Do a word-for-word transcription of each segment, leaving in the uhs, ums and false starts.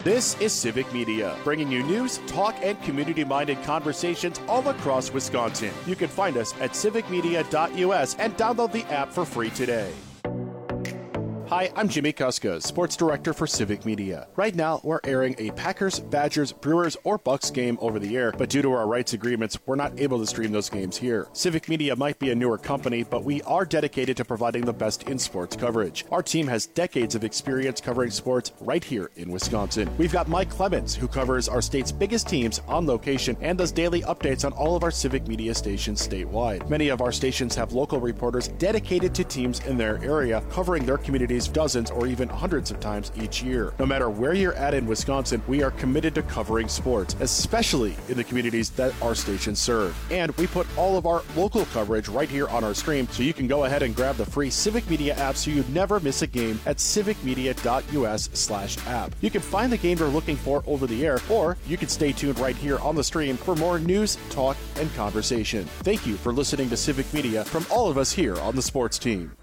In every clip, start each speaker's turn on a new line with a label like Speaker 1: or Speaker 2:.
Speaker 1: This is Civic Media, bringing you news, talk, and community-minded conversations all across Wisconsin. You can find us at civic media dot U S and download the app for free today. Hi, I'm Jimmy Kuska, Sports Director for Civic Media. Right now, we're airing a Packers, Badgers, Brewers, or Bucks game over the air, but due to our rights agreements, we're not able to stream those games here. Civic Media might be a newer company, but we are dedicated to providing the best in sports coverage. Our team has decades of experience covering sports right here in Wisconsin. We've got Mike Clemens, who covers our state's biggest teams on location and does daily updates on all of our Civic Media stations statewide. Many of our stations have local reporters dedicated to teams in their area, covering their communities dozens or even hundreds of times each year. No matter where you're at in Wisconsin, we are committed to covering sports, especially in the communities that our stations serve. And we put all of our local coverage right here on our stream, so you can go ahead and grab the free Civic Media app so you never miss a game at civic media dot U S slash app. You can find the game you're looking for over the air, or you can stay tuned right here on the stream for more news, talk, and conversation. Thank you for listening to Civic Media from all of us here on the sports team.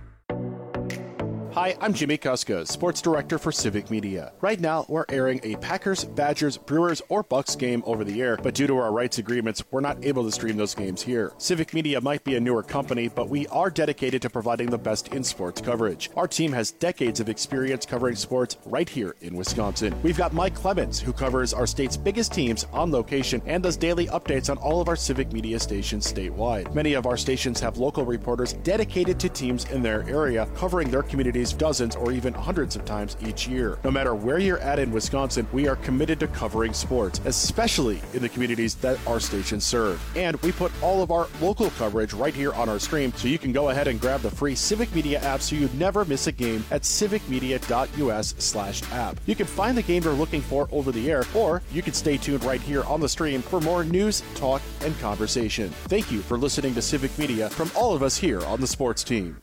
Speaker 1: Hi, I'm Jimmy Kuska, Sports Director for Civic Media. Right now, we're airing a Packers, Badgers, Brewers, or Bucks game over the air, but due to our rights agreements, we're not able to stream those games here. Civic Media might be a newer company, but we are dedicated to providing the best in sports coverage. Our team has decades of experience covering sports right here in Wisconsin. We've got Mike Clemens, who covers our state's biggest teams on location and does daily updates on all of our Civic Media stations statewide. Many of our stations have local reporters dedicated to teams in their area, covering their communities dozens or even hundreds of times each year. No matter where you're at in Wisconsin, we are committed to covering sports, especially in the communities that our stations serve. And we put all of our local coverage right here on our stream, so you can go ahead and grab the free Civic Media app so you never miss a game at civic media dot U S slash app. You can find the game you're looking for over the air, or you can stay tuned right here on the stream for more news, talk, and conversation. Thank you for listening to Civic Media from all of us here on the sports team.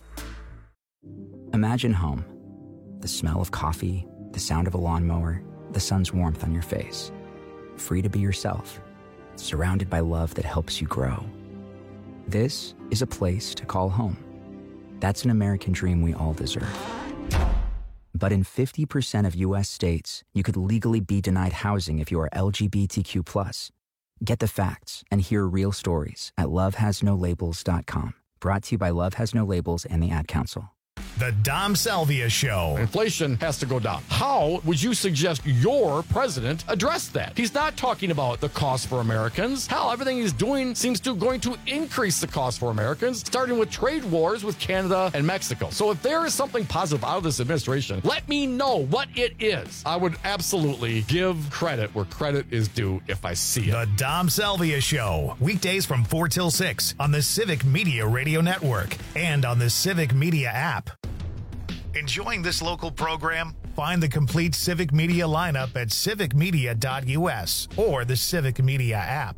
Speaker 2: Imagine home. The smell of coffee, the sound of a lawnmower, the sun's warmth on your face. Free to be yourself, surrounded by love that helps you grow. This is a place to call home. That's an American dream we all deserve. But in fifty percent of U S states, you could legally be denied housing if you are L G B T Q plus. Get the facts and hear real stories at love has no labels dot com. Brought to you by Love Has No Labels and the Ad Council.
Speaker 3: The Dom Salvia Show.
Speaker 4: Inflation has to go down. How would you suggest your president address that? He's not talking about the cost for Americans. Hell, everything he's doing seems to going to increase the cost for Americans, starting with trade wars with Canada and Mexico. So if there is something positive out of this administration, let me know what it is. I would absolutely give credit where credit is due if I see it.
Speaker 3: The Dom Salvia Show. Weekdays from four till six on the Civic Media Radio Network and on the Civic Media app. Enjoying this local program? Find the complete Civic Media lineup at civic media dot U S or the Civic Media app.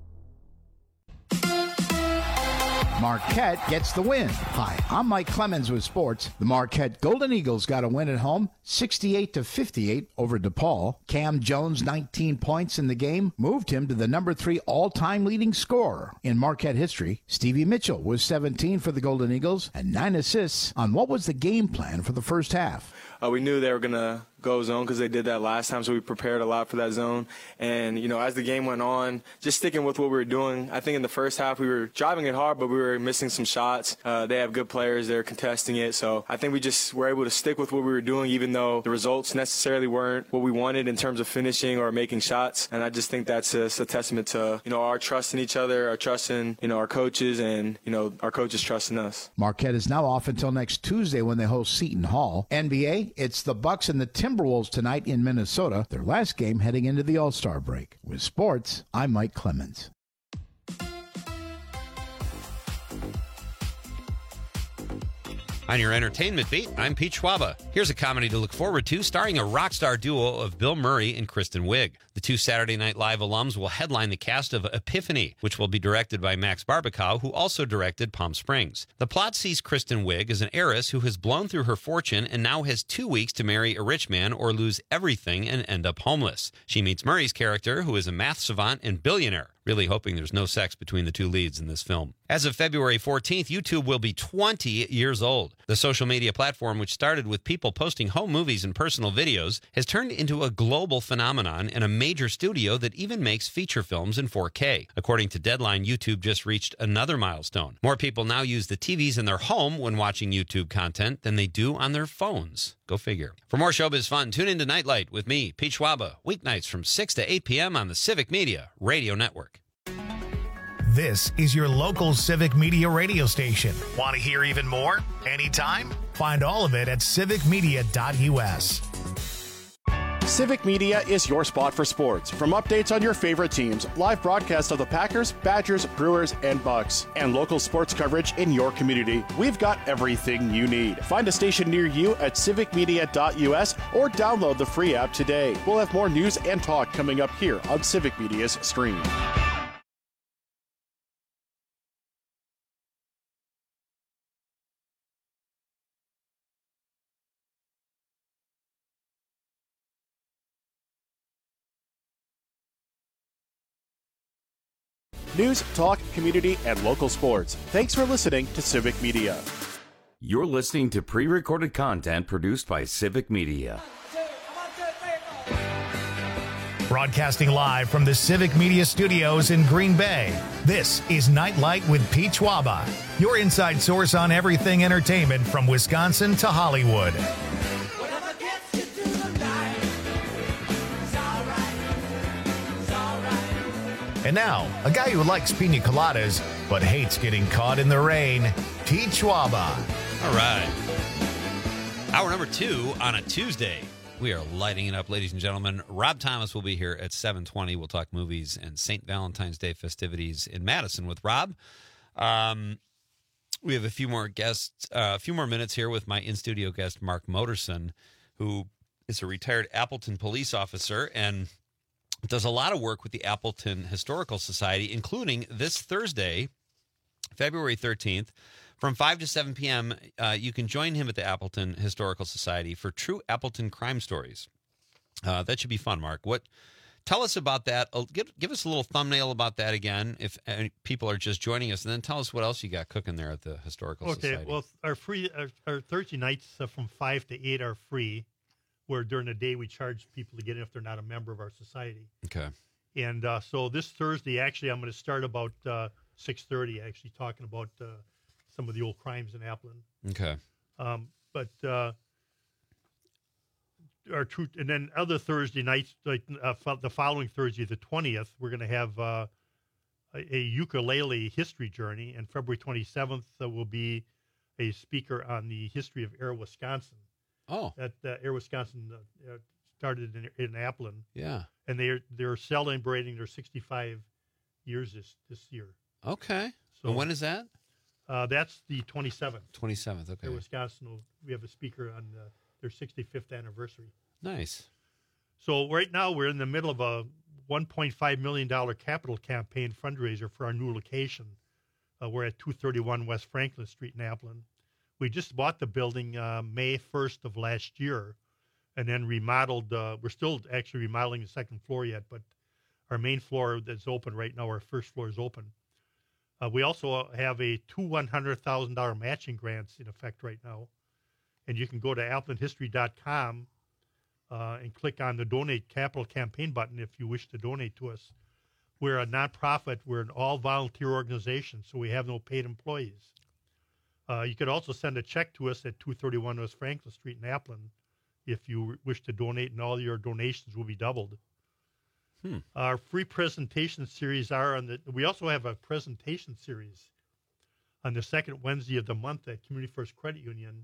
Speaker 5: Marquette gets the win. Hi, I'm Mike Clemens with sports. The Marquette Golden Eagles got a win at home, sixty-eight to fifty-eight over DePaul. Cam Jones, nineteen points in the game, moved him to the number three all-time leading scorer in Marquette history. Stevie Mitchell was seventeen for the Golden Eagles and nine assists on what was the game plan for the first half.
Speaker 6: Uh, we knew they were going to go zone because they did that last time, so we prepared a lot for that zone. And, you know, as the game went on, just sticking with what we were doing. I think in the first half we were driving it hard, but we were missing some shots. Uh, they have good players. They're contesting it. So I think we just were able to stick with what we were doing, even though the results necessarily weren't what we wanted in terms of finishing or making shots. And I just think that's a, a testament to, you know, our trust in each other, our trust in, you know, our coaches, and, you know, our coaches trusting us.
Speaker 5: Marquette is now off until next Tuesday when they host Seton Hall. N B A, it's the Bucks and the Timberwolves tonight in Minnesota, their last game heading into the All-Star break. With sports, I'm Mike Clemens.
Speaker 7: On your entertainment beat, I'm Pete Schwaba. Here's a comedy to look forward to starring a rock star duo of Bill Murray and Kristen Wiig. The two Saturday Night Live alums will headline the cast of Epiphany, which will be directed by Max Barbakow, who also directed Palm Springs. The plot sees Kristen Wiig as an heiress who has blown through her fortune and now has two weeks to marry a rich man or lose everything and end up homeless. She meets Murray's character, who is a math savant and billionaire. Really hoping there's no sex between the two leads in this film. As of February fourteenth, YouTube will be twenty years old. The social media platform, which started with people posting home movies and personal videos, has turned into a global phenomenon and a major studio that even makes feature films in four K. According to Deadline, YouTube just reached another milestone. More people now use the T Vs in their home when watching YouTube content than they do on their phones. Go figure. For more showbiz fun, tune into Nightlight with me, Pete Schwaba, weeknights from six to eight p.m. on the Civic Media Radio Network.
Speaker 3: This is your local Civic Media radio station. Want to hear even more? Anytime? Find all of it at civic media dot u s.
Speaker 1: Civic Media is your spot for sports. From updates on your favorite teams, live broadcasts of the Packers, Badgers, Brewers, and Bucks, and local sports coverage in your community, we've got everything you need. Find a station near you at civic media dot u s or download the free app today. We'll have more news and talk coming up here on Civic Media's stream. News, talk, community, and local sports. Thanks for listening to Civic Media.
Speaker 8: You're listening to pre-recorded content produced by Civic Media.
Speaker 3: Broadcasting live from the Civic Media Studios in Green Bay, this is Nightlight with Pete Schwaba, your inside source on everything entertainment from Wisconsin to Hollywood. And now, a guy who likes pina coladas but hates getting caught in the rain, Pete Schwaba.
Speaker 7: All right. Hour number two on a Tuesday. We are lighting it up, ladies and gentlemen. Rob Thomas will be here at seven twenty. We'll talk movies and Saint Valentine's Day festivities in Madison with Rob. Um, we have a few more guests, uh, a few more minutes here with my in-studio guest, Mark Moterson, who is a retired Appleton police officer and does a lot of work with the Appleton Historical Society, including this Thursday, February thirteenth, from five to seven p.m. Uh, you can join him at the Appleton Historical Society for True Appleton Crime Stories. Uh, that should be fun, Mark. What? Tell us about that. Uh, give, give us a little thumbnail about that again, if uh, people are just joining us, and then tell us what else you got cooking there at the Historical
Speaker 9: okay,
Speaker 7: Society.
Speaker 9: Okay, well, our free our, our Thursday nights uh, from five to eight are free, where during the day we charge people to get in if they're not a member of our society.
Speaker 7: Okay.
Speaker 9: And uh, so this Thursday, actually, I'm going to start about uh, six thirty, actually, talking about uh, some of the old crimes in Appleton.
Speaker 7: Okay. Um,
Speaker 9: but uh, our true, and then other Thursday nights, like uh, fo- the following Thursday, the twentieth, we're going to have uh, a, a ukulele history journey, and February twenty-seventh uh, will be a speaker on the history of Air Wisconsin.
Speaker 7: Oh,
Speaker 9: that uh, Air Wisconsin uh, uh, started in, in Appleton.
Speaker 7: Yeah,
Speaker 9: and they're they're celebrating their sixty-five years this this year.
Speaker 7: Okay, so and when is that?
Speaker 9: Uh, that's the twenty-seventh.
Speaker 7: twenty-seventh. Okay.
Speaker 9: Air Wisconsin. Will, we have a speaker on uh, their sixty-fifth anniversary.
Speaker 7: Nice.
Speaker 9: So right now we're in the middle of a one point five million dollars capital campaign fundraiser for our new location. Uh, we're at two thirty-one West Franklin Street in Appleton. We just bought the building uh, May first of last year and then remodeled. Uh, we're still actually remodeling the second floor yet, but our main floor that's open right now, our first floor is open. Uh, we also have a two one hundred thousand dollars matching grants in effect right now. And you can go to appleton history dot com uh, and click on the Donate Capital Campaign button if you wish to donate to us. We're a nonprofit. We're an all-volunteer organization, so we have no paid employees. Uh, you could also send a check to us at two thirty-one West Franklin Street in Appleton if you wish to donate, and all your donations will be doubled. Hmm. Our free presentation series are on the. We also have a presentation series on the second Wednesday of the month at Community First Credit Union.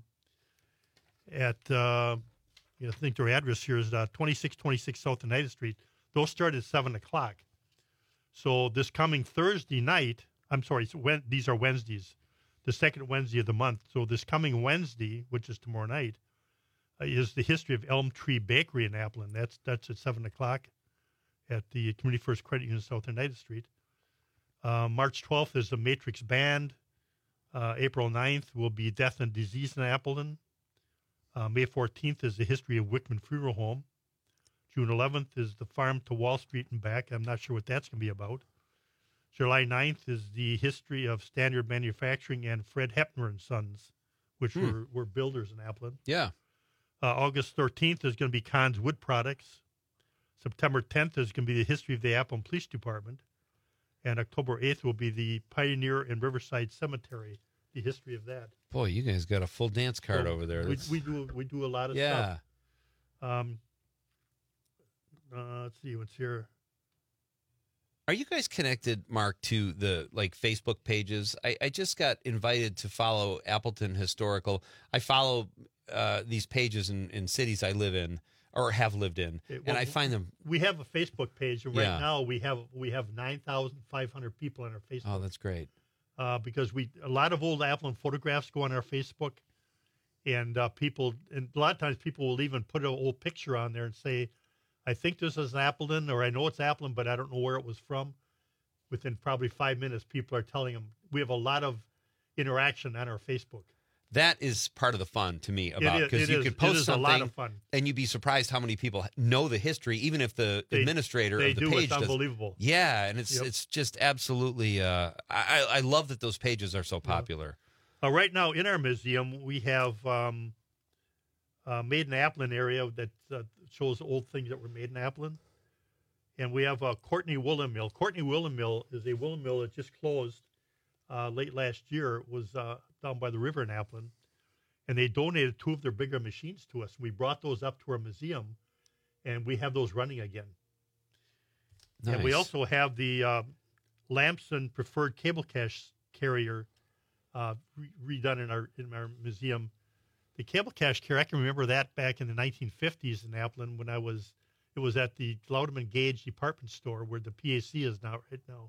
Speaker 9: At uh, you know, I think their address here is uh, twenty-six twenty-six South Oneida Street. Those start at seven o'clock. So this coming Thursday night, I'm sorry, so when, these are Wednesdays, the second Wednesday of the month. So this coming Wednesday, which is tomorrow night, uh, is the history of Elm Tree Bakery in Appleton. That's that's at seven o'clock at the Community First Credit Union, South Oneida Street. Uh, March twelfth is the Matrix Band. Uh, April ninth will be Death and Disease in Appleton. Uh, May fourteenth is the history of Wickman Funeral Home. June eleventh is the Farm to Wall Street and back. I'm not sure what that's going to be about. July ninth is the history of Standard Manufacturing and Fred Hepner and Sons, which
Speaker 7: Hmm.
Speaker 9: were, were builders in Appleton.
Speaker 7: Yeah.
Speaker 9: Uh, August thirteenth is going to be Kahn's Wood Products. September tenth is going to be the history of the Appleton Police Department. And October eighth will be the Pioneer and Riverside Cemetery, the history of that.
Speaker 7: Boy, you guys got a full dance card
Speaker 9: So
Speaker 7: over there.
Speaker 9: We,
Speaker 7: That's-
Speaker 9: we do we do a lot of
Speaker 7: yeah.
Speaker 9: stuff. Um, uh, let's see what's here.
Speaker 7: Are you guys connected, Mark, to the like Facebook pages? I, I just got invited to follow Appleton Historical. I follow uh, these pages in, in cities I live in or have lived in,
Speaker 9: Okay,
Speaker 7: and
Speaker 9: well,
Speaker 7: I find them.
Speaker 9: We have a Facebook page, and right
Speaker 7: Yeah.
Speaker 9: now we have we have nine thousand five hundred people on our Facebook.
Speaker 7: Oh, that's great.
Speaker 9: Uh, because we a lot of old Appleton photographs go on our Facebook, and uh, people and a lot of times people will even put an old picture on there and say, "I think this is Appleton," or "I know it's Appleton, but I don't know where it was from." Within probably five minutes, people are telling them. We have a lot of interaction on our Facebook.
Speaker 7: That is part of the fun to me about
Speaker 9: is-
Speaker 7: because
Speaker 9: it
Speaker 7: you
Speaker 9: is-
Speaker 7: could
Speaker 9: it
Speaker 7: post
Speaker 9: is a
Speaker 7: something
Speaker 9: lot of fun.
Speaker 7: and you'd be surprised how many people know the history, even if the
Speaker 9: They-
Speaker 7: administrator
Speaker 9: they
Speaker 7: of the
Speaker 9: do.
Speaker 7: page
Speaker 9: It's
Speaker 7: doesn't.
Speaker 9: unbelievable.
Speaker 7: Yeah, and it's
Speaker 9: Yep.
Speaker 7: it's just absolutely. Uh, I I love that those pages are so popular.
Speaker 9: Uh, right now in our museum, we have um, uh, made in Appleton area that uh, shows old things that were made in Appleton. And we have a Courtney Woolen Mill. Courtney Woolen Mill is a woolen mill that just closed uh, late last year. It was uh, down by the river in Appleton. And they donated two of their bigger machines to us. We brought those up to our museum, and we have those running again.
Speaker 7: Nice.
Speaker 9: And we also have the uh, Lamson Preferred Cable Cash Carrier uh, re- redone in our in our museum. The Cable Cash Carrier, I can remember that back in the nineteen fifties in Appleton when I was, it was at the Loudon and Gage department store where the P A C is now right now.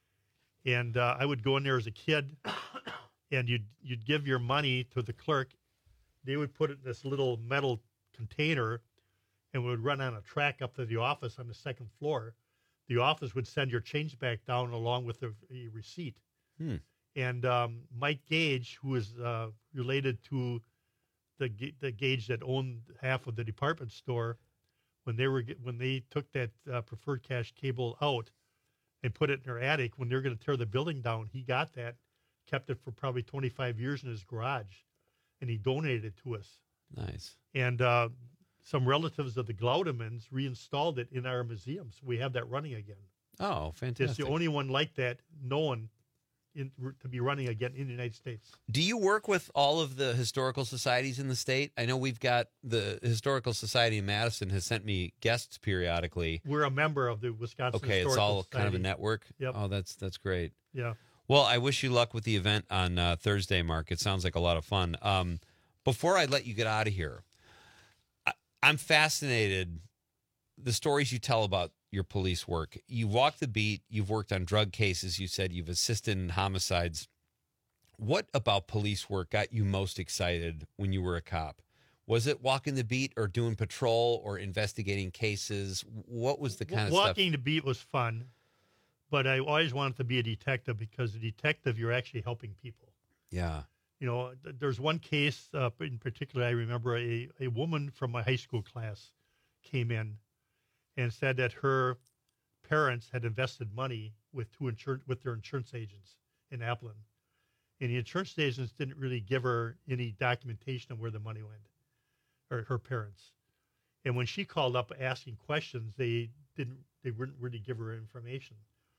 Speaker 9: And uh, I would go in there as a kid, and you'd you'd give your money to the clerk. They would put it in this little metal container, and we would run on a track up to the office on the second floor. The office would send your change back down along with a, a receipt.
Speaker 7: Hmm.
Speaker 9: And um, Mike Gage, who is uh, related to the Ga- the Gage that owned half of the department store, when they were get- when they took that uh, preferred cash cable out and put it in their attic, when they were going to tear the building down, he got that, kept it for probably twenty-five years in his garage, and he donated it to us.
Speaker 7: Nice.
Speaker 9: And uh, some relatives of the Glaudemans reinstalled it in our museum, so we have that running again.
Speaker 7: Oh, fantastic.
Speaker 9: It's the only one like that known in, to be running again in the United States.
Speaker 7: Do you work with all of the historical societies in the state? I know we've got the Historical Society in Madison has sent me guests periodically.
Speaker 9: We're a member of the Wisconsin
Speaker 7: Okay,
Speaker 9: Historical
Speaker 7: it's all
Speaker 9: Society.
Speaker 7: kind of a network.
Speaker 9: Yep.
Speaker 7: Oh, that's that's great.
Speaker 9: Yeah.
Speaker 7: Well, I wish you luck with the event on uh, Thursday, Mark. It sounds like a lot of fun. Um, before I let you get out of here, I, I'm fascinated the stories you tell about your police work. You walk the beat. You've worked on drug cases. You said you've assisted in homicides. What about police work got you most excited when you were a cop? Was it walking the beat or doing patrol or investigating cases? What was the kind of stuff?
Speaker 9: Walking the beat was fun, but I always wanted to be a detective because a detective, you're actually helping people.
Speaker 7: Yeah.
Speaker 9: You know, th- there's one case uh, in particular. I remember a, a woman from my high school class came in and said that her parents had invested money with two insur- with their insurance agents in Appleton, and the insurance agents didn't really give her any documentation of where the money went, or her parents. And when she called up asking questions, they didn't they wouldn't really give her information.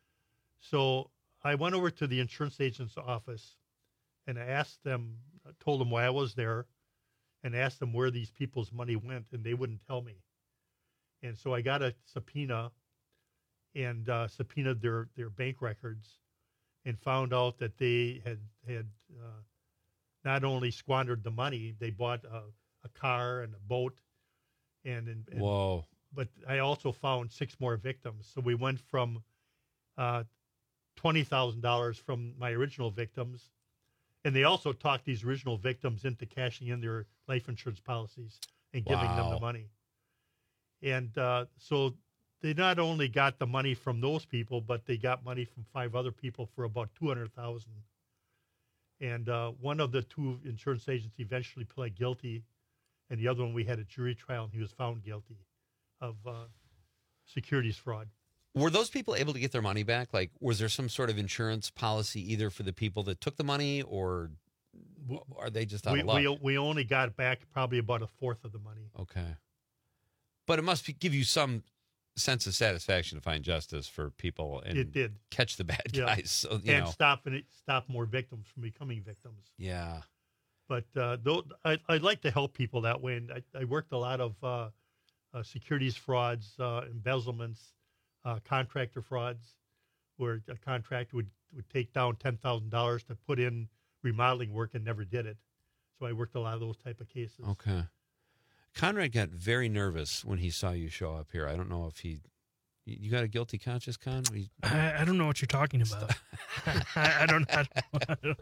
Speaker 9: So I went over to the insurance agent's office, and I asked them, I told them why I was there, and asked them where these people's money went, and they wouldn't tell me. And so I got a subpoena, and uh, subpoenaed their, their bank records, and found out that they had had uh, not only squandered the money, they bought a, a car and a boat, and, and, and
Speaker 7: Whoa.
Speaker 9: but I also found six more victims. So we went from uh, twenty thousand dollars from my original victims, and they also talked these original victims into cashing in their life insurance policies and giving them
Speaker 7: Wow.
Speaker 9: the money. And uh, so they not only got the money from those people, but they got money from five other people for about two hundred thousand dollars. And uh, one of the two insurance agents eventually pled guilty, and the other one we had a jury trial, and he was found guilty of uh, securities fraud.
Speaker 7: Were those people able to get their money back? Like, was there some sort of insurance policy either for the people that took the money, or are they just out
Speaker 9: we,
Speaker 7: of luck?
Speaker 9: We, we only got back probably about a fourth of the money.
Speaker 7: Okay. But it must be, give you some sense of satisfaction to find justice for people and
Speaker 9: it did.
Speaker 7: catch the bad
Speaker 9: yeah.
Speaker 7: guys. So, you
Speaker 9: and
Speaker 7: know.
Speaker 9: stop and stop more victims from becoming victims.
Speaker 7: Yeah.
Speaker 9: But uh, though I, I'd like to help people that way. And I, I worked a lot of uh, uh, securities frauds, uh, embezzlements, uh, contractor frauds, where a contractor would, would take down ten thousand dollars to put in remodeling work and never did it. So I worked a lot of those type of cases.
Speaker 7: Okay. Conrad got very nervous when he saw you show up here. I don't know if he, you got a guilty conscience, Con? He,
Speaker 10: I, I don't know what you're talking about. I, I don't know. I don't,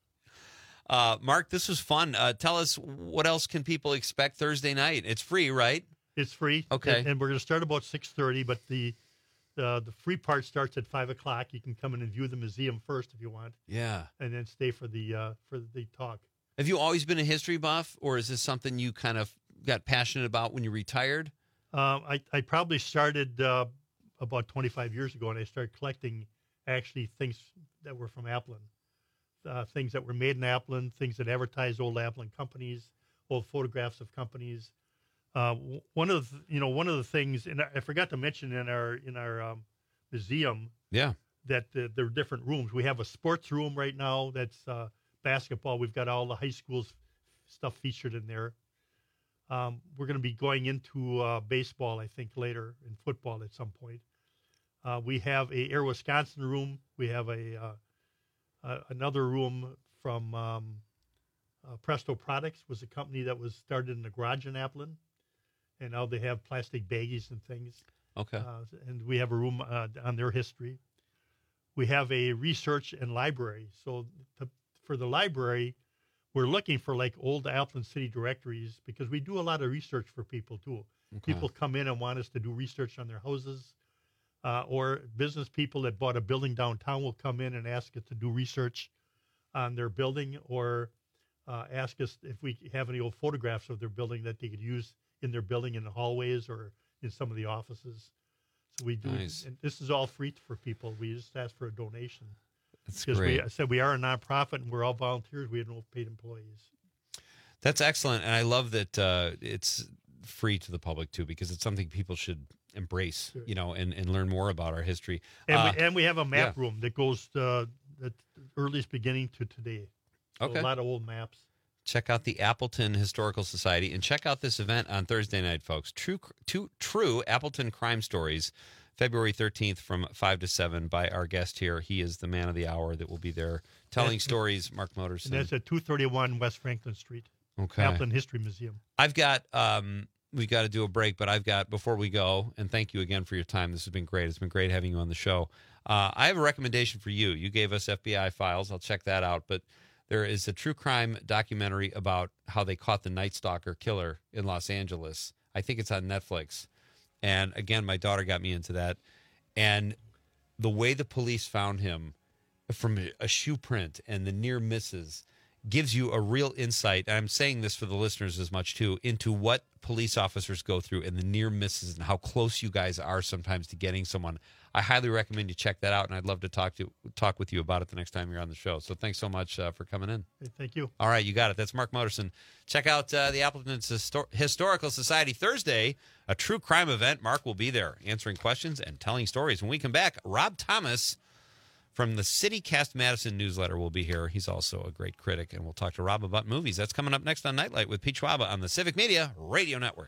Speaker 7: uh, Mark, this was fun. Uh, tell us, what else can people expect Thursday night? It's free, right?
Speaker 9: It's free.
Speaker 7: Okay.
Speaker 9: And, and we're going to start about six thirty, but the, the the free part starts at five o'clock. You can come in and view the museum first if you want.
Speaker 7: Yeah.
Speaker 9: And then stay for the uh, for the talk.
Speaker 7: Have you always been a history buff, or is this something you kind of got passionate about when you retired?
Speaker 9: Uh, I, I probably started uh, about twenty-five years ago, and I started collecting actually things that were from Applin, uh, things that were made in Applin, things that advertised old Applin companies, old photographs of companies. Uh, one of the, you know one of the things, and I forgot to mention in our in our um, museum,
Speaker 7: yeah,
Speaker 9: that uh, there are different rooms. We have a sports room right now that's uh, basketball. We've got all the high schools stuff featured in there. Um, we're going to be going into uh, baseball, I think, later, and football at some point. Uh, we have a Air Wisconsin room. We have a uh, uh, another room from um, uh, Presto Products, was a company that was started in the garage in Applin, and now they have plastic baggies and things.
Speaker 7: Okay.
Speaker 9: Uh, and we have a room uh, on their history. We have a research and library. So to, for the library, we're looking for like old Applin City directories because we do a lot of research for people too.
Speaker 7: Okay.
Speaker 9: People come in and want us to do research on their houses, uh, or business people that bought a building downtown will come in and ask us to do research on their building, or uh, ask us if we have any old photographs of their building that they could use in their building in the hallways or in some of the offices. So we do,
Speaker 7: nice.
Speaker 9: And this is all free for people. We just ask for a donation.
Speaker 7: That's
Speaker 9: Because
Speaker 7: great.
Speaker 9: we I said we are a nonprofit and we're all volunteers. We have no paid employees.
Speaker 7: That's excellent, and I love that uh, it's free to the public too, because it's something people should embrace,
Speaker 9: Sure.
Speaker 7: you know, and, and learn more about our history.
Speaker 9: And,
Speaker 7: Uh,
Speaker 9: we, and we have a map
Speaker 7: yeah.
Speaker 9: room that goes uh, at the earliest beginning to today. So
Speaker 7: Okay.
Speaker 9: A lot of old maps.
Speaker 7: Check out the Appleton Historical Society, and check out this event on Thursday night, folks. True, true, true Appleton Crime Stories, February thirteenth from five to seven by our guest here. He is the man of the hour that will be there telling
Speaker 9: That's-
Speaker 7: stories, Mark Motorson.
Speaker 9: And that's at two thirty-one West Franklin Street,
Speaker 7: Okay.
Speaker 9: Applin History Museum.
Speaker 7: I've got, um, we've got to do a break, but I've got, before we go, and thank you again for your time. This has been great. It's been great having you on the show. Uh, I have a recommendation for you. You gave us F B I files. I'll check that out. But there is a true crime documentary about how they caught the Night Stalker killer in Los Angeles. I think it's on Netflix. And again, my daughter got me into that. And the way the police found him from a shoe print and the near misses gives you a real insight. And I'm saying this for the listeners as much too, into what police officers go through and the near misses and how close you guys are sometimes to getting someone. I highly recommend you check that out, and I'd love to talk to talk with you about it the next time you're on the show. So thanks so much uh, for coming in.
Speaker 9: Hey, thank you.
Speaker 7: All right, you got it. That's Mark Motorson. Check out uh, the Appleton Histor- Historical Society Thursday, a true crime event. Mark will be there answering questions and telling stories. When we come back, Rob Thomas from the CityCast Madison newsletter will be here. He's also a great critic, and we'll talk to Rob about movies. That's coming up next on Nightlight with Pete Schwaba on the Civic Media Radio Network.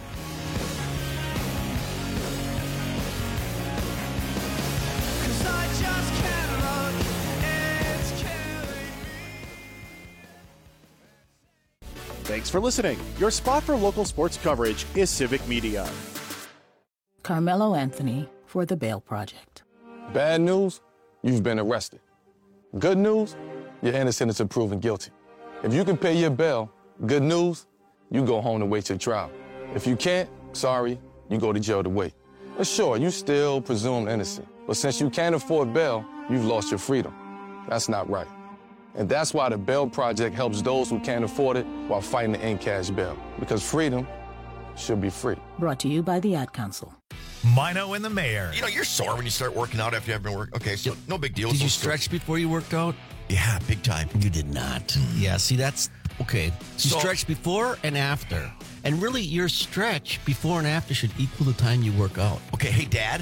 Speaker 1: Thanks for listening. Your spot for local sports coverage is Civic Media.
Speaker 11: Carmelo Anthony for the Bail Project.
Speaker 12: Bad news, you've been arrested. Good news, you're innocent until proven guilty. If you can pay your bail, good news, you go home to wait your trial. If you can't, sorry, you go to jail to wait. But sure, you still presumed innocent. But since you can't afford bail, you've lost your freedom. That's not right. And that's why the Bail Project helps those who can't afford it while fighting to end cash bail. Because freedom should be free.
Speaker 11: Brought to you by the Ad Council.
Speaker 3: Mino and the Mayor.
Speaker 13: You know, you're sore when you start working out after you haven't been working. Okay, so no big deal.
Speaker 14: Did
Speaker 13: So-
Speaker 14: you stretch before you worked out?
Speaker 13: Yeah, big time.
Speaker 14: You did not. Yeah, see, that's okay. You
Speaker 13: So-
Speaker 14: stretch before and after. And really, your stretch before and after should equal the time you work out.
Speaker 13: Okay, hey, Dad.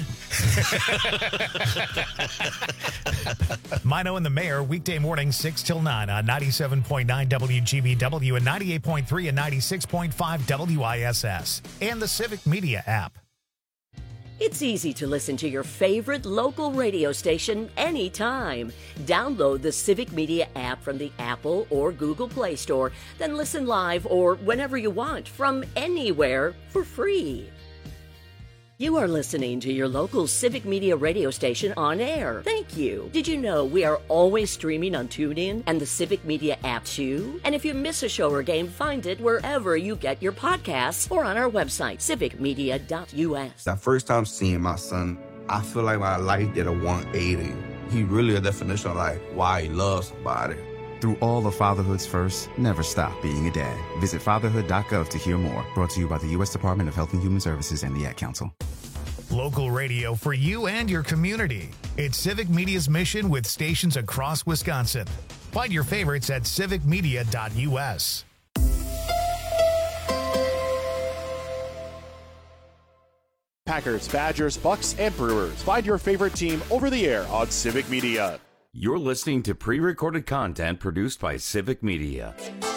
Speaker 3: Mino and the Mayor, weekday morning, six till nine on ninety-seven point nine W G B W and ninety-eight point three and ninety-six point five W I S S and the Civic Media app.
Speaker 15: It's easy to listen to your favorite local radio station anytime. Download the Civic Media app from the Apple or Google Play Store, then listen live or whenever you want from anywhere for free. You are listening to your local Civic Media radio station on air. Thank you. Did you know we are always streaming on TuneIn and the Civic Media app too? And if you miss a show or game, find it wherever you get your podcasts or on our website, civic media dot U S.
Speaker 16: That first time seeing my son, I feel like my life did a one eighty. He really a definition of like why he loves somebody.
Speaker 17: Through all of fatherhood's first, never stop being a dad. Visit fatherhood dot gov to hear more. Brought to you by the U S Department of Health and Human Services and the Ad Council.
Speaker 3: Local radio for you and your community. It's Civic Media's mission with stations across Wisconsin. Find your favorites at civic media dot U S.
Speaker 1: Packers, Badgers, Bucks, and Brewers. Find your favorite team over the air on Civic Media.
Speaker 8: You're listening to pre-recorded content produced by Civic Media.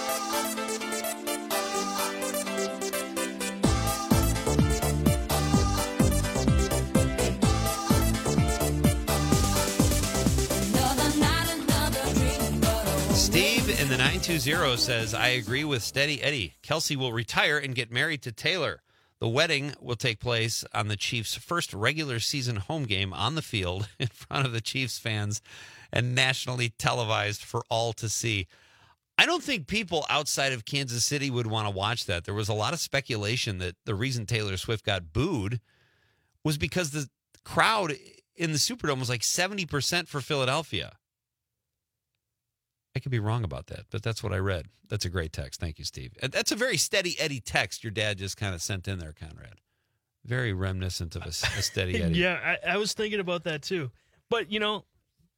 Speaker 7: Steve in the nine two zero says, I agree with Steady Eddie. Kelsey will retire and get married to Taylor. The wedding will take place on the Chiefs' first regular season home game on the field in front of the Chiefs fans and nationally televised for all to see. I don't think people outside of Kansas City would want to watch that. There was a lot of speculation that the reason Taylor Swift got booed was because the crowd in the Superdome was like seventy percent for Philadelphia. I could be wrong about that, but that's what I read. That's a great text. Thank you, Steve. And that's a very Steady Eddie text your dad just kind of sent in there, Conrad. Very reminiscent of a, a Steady Eddie.
Speaker 10: Yeah, I, I was thinking about that too. But, you know,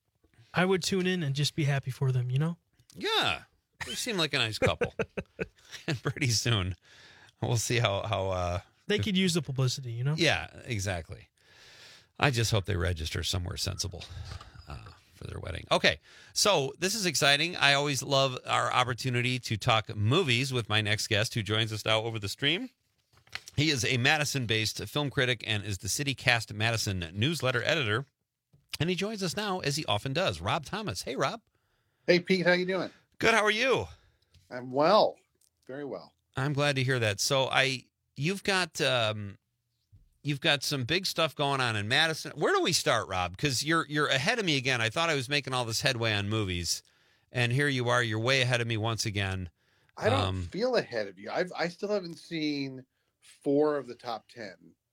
Speaker 10: I would tune in and just be happy for them, you know?
Speaker 7: Yeah. They seem like a nice couple. And pretty soon, we'll see how... how uh,
Speaker 10: they
Speaker 7: if,
Speaker 10: could use the publicity, you know?
Speaker 7: Yeah, exactly. I just hope they register somewhere sensible. Uh, for their wedding. Okay, so this is exciting. I always love our opportunity to talk movies with my next guest who joins us now over the stream. He is a Madison-based film critic and is the CityCast Madison newsletter editor, and he joins us now, as he often does. Rob Thomas. Hey, Rob.
Speaker 18: Hey, Pete. How you doing?
Speaker 7: Good. How are you?
Speaker 18: I'm well. Very well.
Speaker 7: I'm glad to hear that. So I, you've got... Um, You've got some big stuff going on in Madison. Where do we start, Rob? Because you're you're ahead of me again. I thought I was making all this headway on movies, and here you are. You're way ahead of me once again.
Speaker 18: I don't
Speaker 7: um,
Speaker 18: feel ahead of you. I've I still haven't seen four of the top ten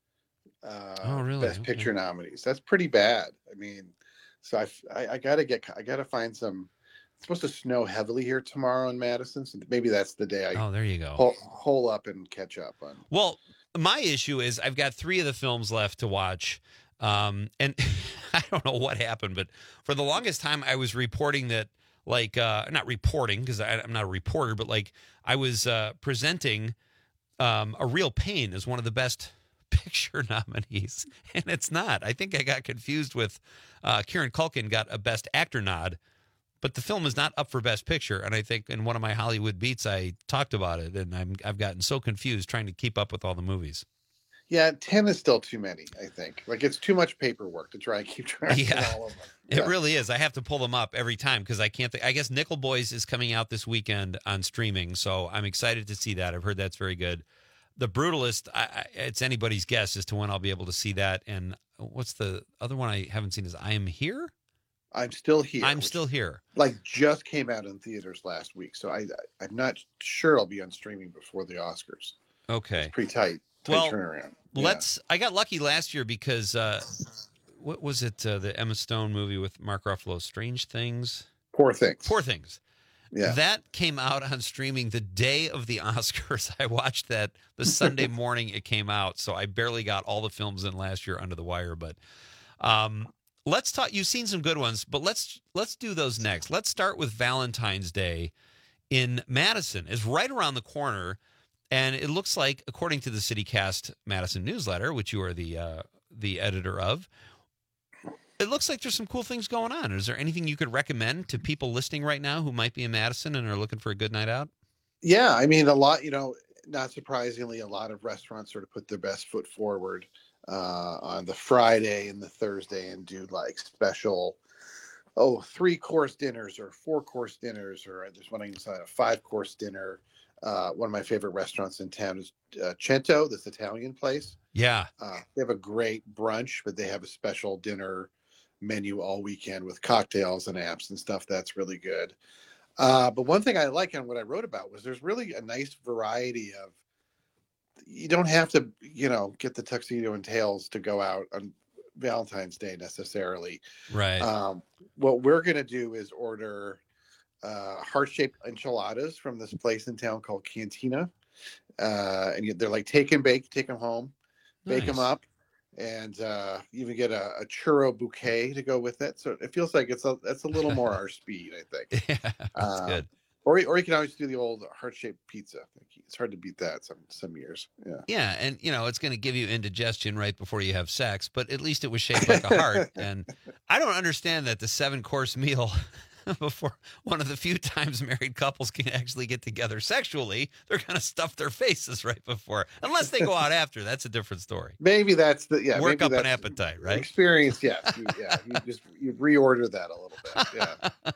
Speaker 18: uh,
Speaker 7: oh, really?
Speaker 18: Best
Speaker 7: okay.
Speaker 18: Picture nominees. That's pretty bad. I mean, so I, I, I gotta get I gotta find some. It's supposed to snow heavily here tomorrow in Madison, so maybe that's the day I
Speaker 7: oh there you go
Speaker 18: hole, hole up and catch up on.
Speaker 7: Well. My issue is I've got three of the films left to watch, um, and I don't know what happened, but for the longest time I was reporting that, like, uh, not reporting because I'm not a reporter, but like I was uh, presenting um, A Real Pain as one of the best picture nominees, and it's not. I think I got confused with uh, Kieran Culkin got a Best Actor nod, but the film is not up for Best Picture, and I think in one of my Hollywood beats I talked about it, and I'm, I've gotten so confused trying to keep up with all the movies.
Speaker 18: Yeah, ten is still too many, I think. Like, it's too much paperwork to try and keep track
Speaker 7: yeah,
Speaker 18: of all of them.
Speaker 7: It
Speaker 18: Yeah.
Speaker 7: really is. I have to pull them up every time because I can't think. I guess Nickel Boys is coming out this weekend on streaming, so I'm excited to see that. I've heard that's very good. The Brutalist, I, I, it's anybody's guess as to when I'll be able to see that. And what's the other one I haven't seen is I Am Here?
Speaker 18: I'm Still Here.
Speaker 7: I'm
Speaker 18: which,
Speaker 7: Still Here.
Speaker 18: Like, just came out in theaters last week, so I, I'm not sure I'll be on streaming before the Oscars.
Speaker 7: Okay.
Speaker 18: It's pretty tight, tight
Speaker 7: well,
Speaker 18: turnaround. Yeah.
Speaker 7: Let's. I got lucky last year because uh, what was it? Uh, the Emma Stone movie with Mark Ruffalo, Strange Things.
Speaker 18: Poor Things.
Speaker 7: Poor Things.
Speaker 18: Yeah.
Speaker 7: That came out on streaming the day of the Oscars. I watched that the Sunday morning it came out, so I barely got all the films in last year under the wire. But um, let's talk. You've seen some good ones, but let's let's do those next. Let's start with Valentine's Day in Madison. It's right around the corner, and it looks like, according to the CityCast Madison newsletter, which you are the uh, the editor of, it looks like there's some cool things going on. Is there anything you could recommend to people listening right now who might be in Madison and are looking for a good night out?
Speaker 18: Yeah, I mean, a lot, you know, not surprisingly, a lot of restaurants sort of put their best foot forward uh, on the Friday and the Thursday and do like special, oh, three course dinners or four course dinners, or there's one inside a five course dinner. Uh, one of my favorite restaurants in town is uh, Cento, this Italian place.
Speaker 7: Yeah.
Speaker 18: Uh, they have a great brunch, but they have a special dinner menu all weekend with cocktails and apps and stuff. That's really good. Uh, but one thing I like and what I wrote about was there's really a nice variety of, you don't have to, you know, get the tuxedo and tails to go out on Valentine's Day necessarily.
Speaker 7: Right.
Speaker 18: Um, what we're going to do is order uh, heart-shaped enchiladas from this place in town called Cantina. Uh, and they're like take and bake, take them home, bake
Speaker 7: Nice.
Speaker 18: them up, and uh, even get a, a churro bouquet to go with it. So it feels like it's a that's a little more our speed, I think.
Speaker 7: Yeah, that's
Speaker 18: Uh,
Speaker 7: good.
Speaker 18: Or or you can always do the old heart-shaped pizza. It's hard to beat that some some years. Yeah.
Speaker 7: Yeah, and you know it's going to give you indigestion right before you have sex, but at least it was shaped like a heart. And I don't understand that the seven-course meal before one of the few times married couples can actually get together sexually, they're going to stuff their faces right before, unless they go out after. That's a different story.
Speaker 18: Maybe that's the yeah.
Speaker 7: Work
Speaker 18: maybe
Speaker 7: up an
Speaker 18: that's
Speaker 7: appetite, right?
Speaker 18: Experience, yes. You, yeah, you just you reorder that a little bit. Yeah.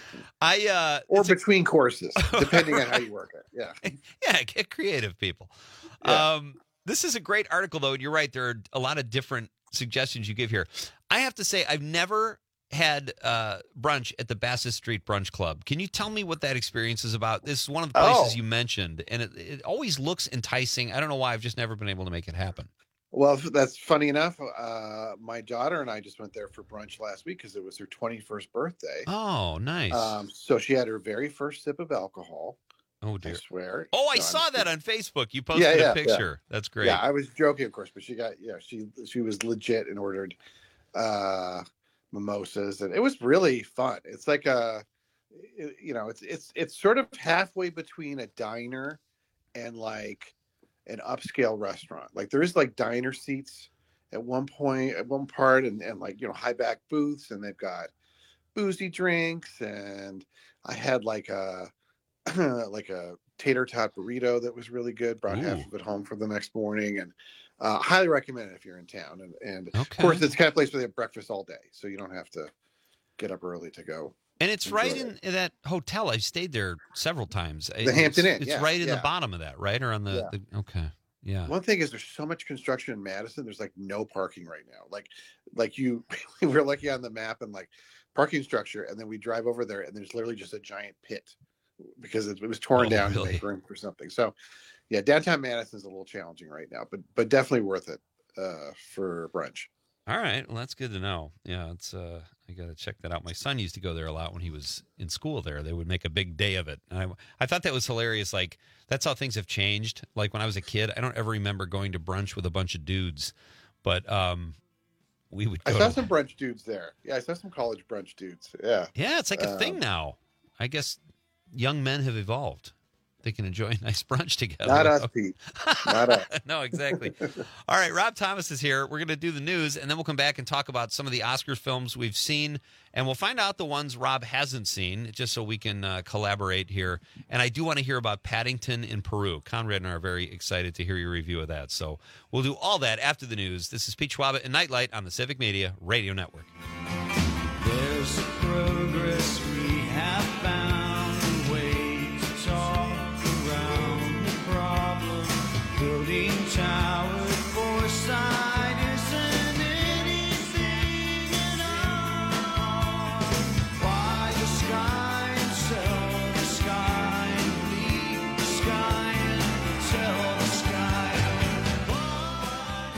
Speaker 7: I uh,
Speaker 18: or between courses, depending on how you work it. Yeah.
Speaker 7: Yeah, get creative, people.
Speaker 18: Yeah.
Speaker 7: Um, this is a great article, though, and you're right. There are a lot of different suggestions you give here. I have to say, I've never had uh, brunch at the Bassett Street Brunch Club. Can you tell me what that experience is about? This is one of the places
Speaker 18: Oh.
Speaker 7: you mentioned, and it, it always looks enticing. I don't know why. I've just never been able to make it happen.
Speaker 18: Well, that's funny enough. Uh, my daughter and I just went there for brunch last week because it was her twenty-first birthday.
Speaker 7: Oh, nice.
Speaker 18: Um, so she had her very first sip of alcohol.
Speaker 7: Oh, dear.
Speaker 18: I swear.
Speaker 7: Oh, I
Speaker 18: No, I'm
Speaker 7: saw
Speaker 18: just
Speaker 7: that
Speaker 18: kidding.
Speaker 7: on Facebook. You posted
Speaker 18: Yeah, yeah,
Speaker 7: a picture.
Speaker 18: yeah.
Speaker 7: That's great.
Speaker 18: Yeah, I was joking, of course, but she got yeah, she she was legit and ordered uh, mimosas, and it was really fun. It's like a, it- you know, it's it's it's sort of halfway between a diner and like an upscale restaurant. Like there is like diner seats at one point, at one part, and and like you know high back booths, and they've got boozy drinks, and I had like a like a tater tot burrito that was really good. Brought half
Speaker 7: Ooh.
Speaker 18: of it home for the next morning, and uh, highly recommend it if you're in town. And and of
Speaker 7: Okay.
Speaker 18: course, it's the kind of place where they have breakfast all day, so you don't have to get up early to go.
Speaker 7: And it's
Speaker 18: enjoy
Speaker 7: right
Speaker 18: it.
Speaker 7: in, in that hotel. I've stayed there several times.
Speaker 18: The Hampton
Speaker 7: it's,
Speaker 18: Inn,
Speaker 7: It's
Speaker 18: yeah,
Speaker 7: right in the
Speaker 18: yeah.
Speaker 7: bottom of that, right? Or on the,
Speaker 18: Yeah.
Speaker 7: the okay. Yeah.
Speaker 18: One thing is there's so much construction in Madison. There's like no parking right now. Like, like you, we're looking on the map and like parking structure, and then we drive over there, and there's literally just a giant pit because it, it was torn
Speaker 7: Oh,
Speaker 18: down
Speaker 7: really?
Speaker 18: to make room for something. So, yeah, downtown Madison's a little challenging right now, but but definitely worth it uh, for brunch.
Speaker 7: All right. Well, that's good to know. Yeah, it's uh I got to check that out. My son used to go there a lot when he was in school there. They would make a big day of it. And I I thought that was hilarious. Like that's how things have changed. Like when I was a kid, I don't ever remember going to brunch with a bunch of dudes, but um we would
Speaker 18: I
Speaker 7: go
Speaker 18: saw
Speaker 7: to-
Speaker 18: some brunch dudes there. Yeah, I saw some college brunch dudes. Yeah.
Speaker 7: Yeah, it's like a thing
Speaker 18: Um,
Speaker 7: now. I guess young men have evolved. They can enjoy a nice brunch together.
Speaker 18: Not us, Pete. Not us.
Speaker 7: No, exactly. All right, Rob Thomas is here. We're going to do the news, and then we'll come back and talk about some of the Oscar films we've seen, and we'll find out the ones Rob hasn't seen, just so we can uh, collaborate here. And I do want to hear about Paddington in Peru. Conrad and I are very excited to hear your review of that. So we'll do all that after the news. This is Pete Schwaba and Nightlight on the Civic Media Radio Network.
Speaker 19: There's progress we have found a way to talk around the problem. Building towers foresight isn't anything at all. Fly the sky and sell the sky and leave the sky and tell the sky.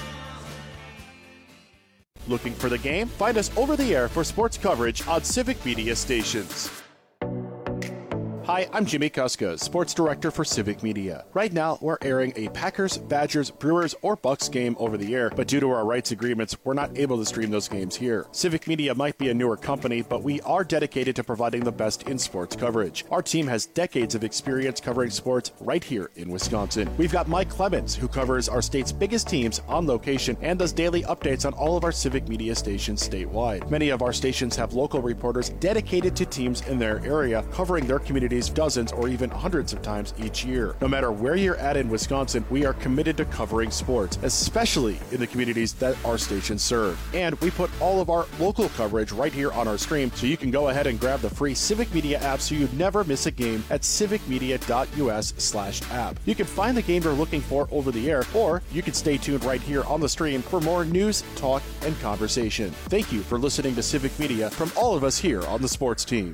Speaker 1: Looking for the game? Find us over the air for sports coverage on Civic Media stations. Hi, I'm Jimmy Kuska, Sports Director for Civic Media. Right now, we're airing a Packers, Badgers, Brewers, or Bucks game over the air, but due to our rights agreements, we're not able to stream those games here. Civic Media might be a newer company, but we are dedicated to providing the best in sports coverage. Our team has decades of experience covering sports right here in Wisconsin. We've got Mike Clemens, who covers our state's biggest teams on location and does daily updates on all of our Civic Media stations statewide. Many of our stations have local reporters dedicated to teams in their area, covering their communities dozens or even hundreds of times each year. No matter where you're at in Wisconsin, we are committed to covering sports, especially in the communities that our stations serve. And we put all of our local coverage right here on our stream, so you can go ahead and grab the free Civic Media app so you never miss a game at civicmedia.us slash app. You can find the game you're looking for over the air, or you can stay tuned right here on the stream for more news, talk, and conversation. Thank you for listening to Civic Media from all of us here on the sports team.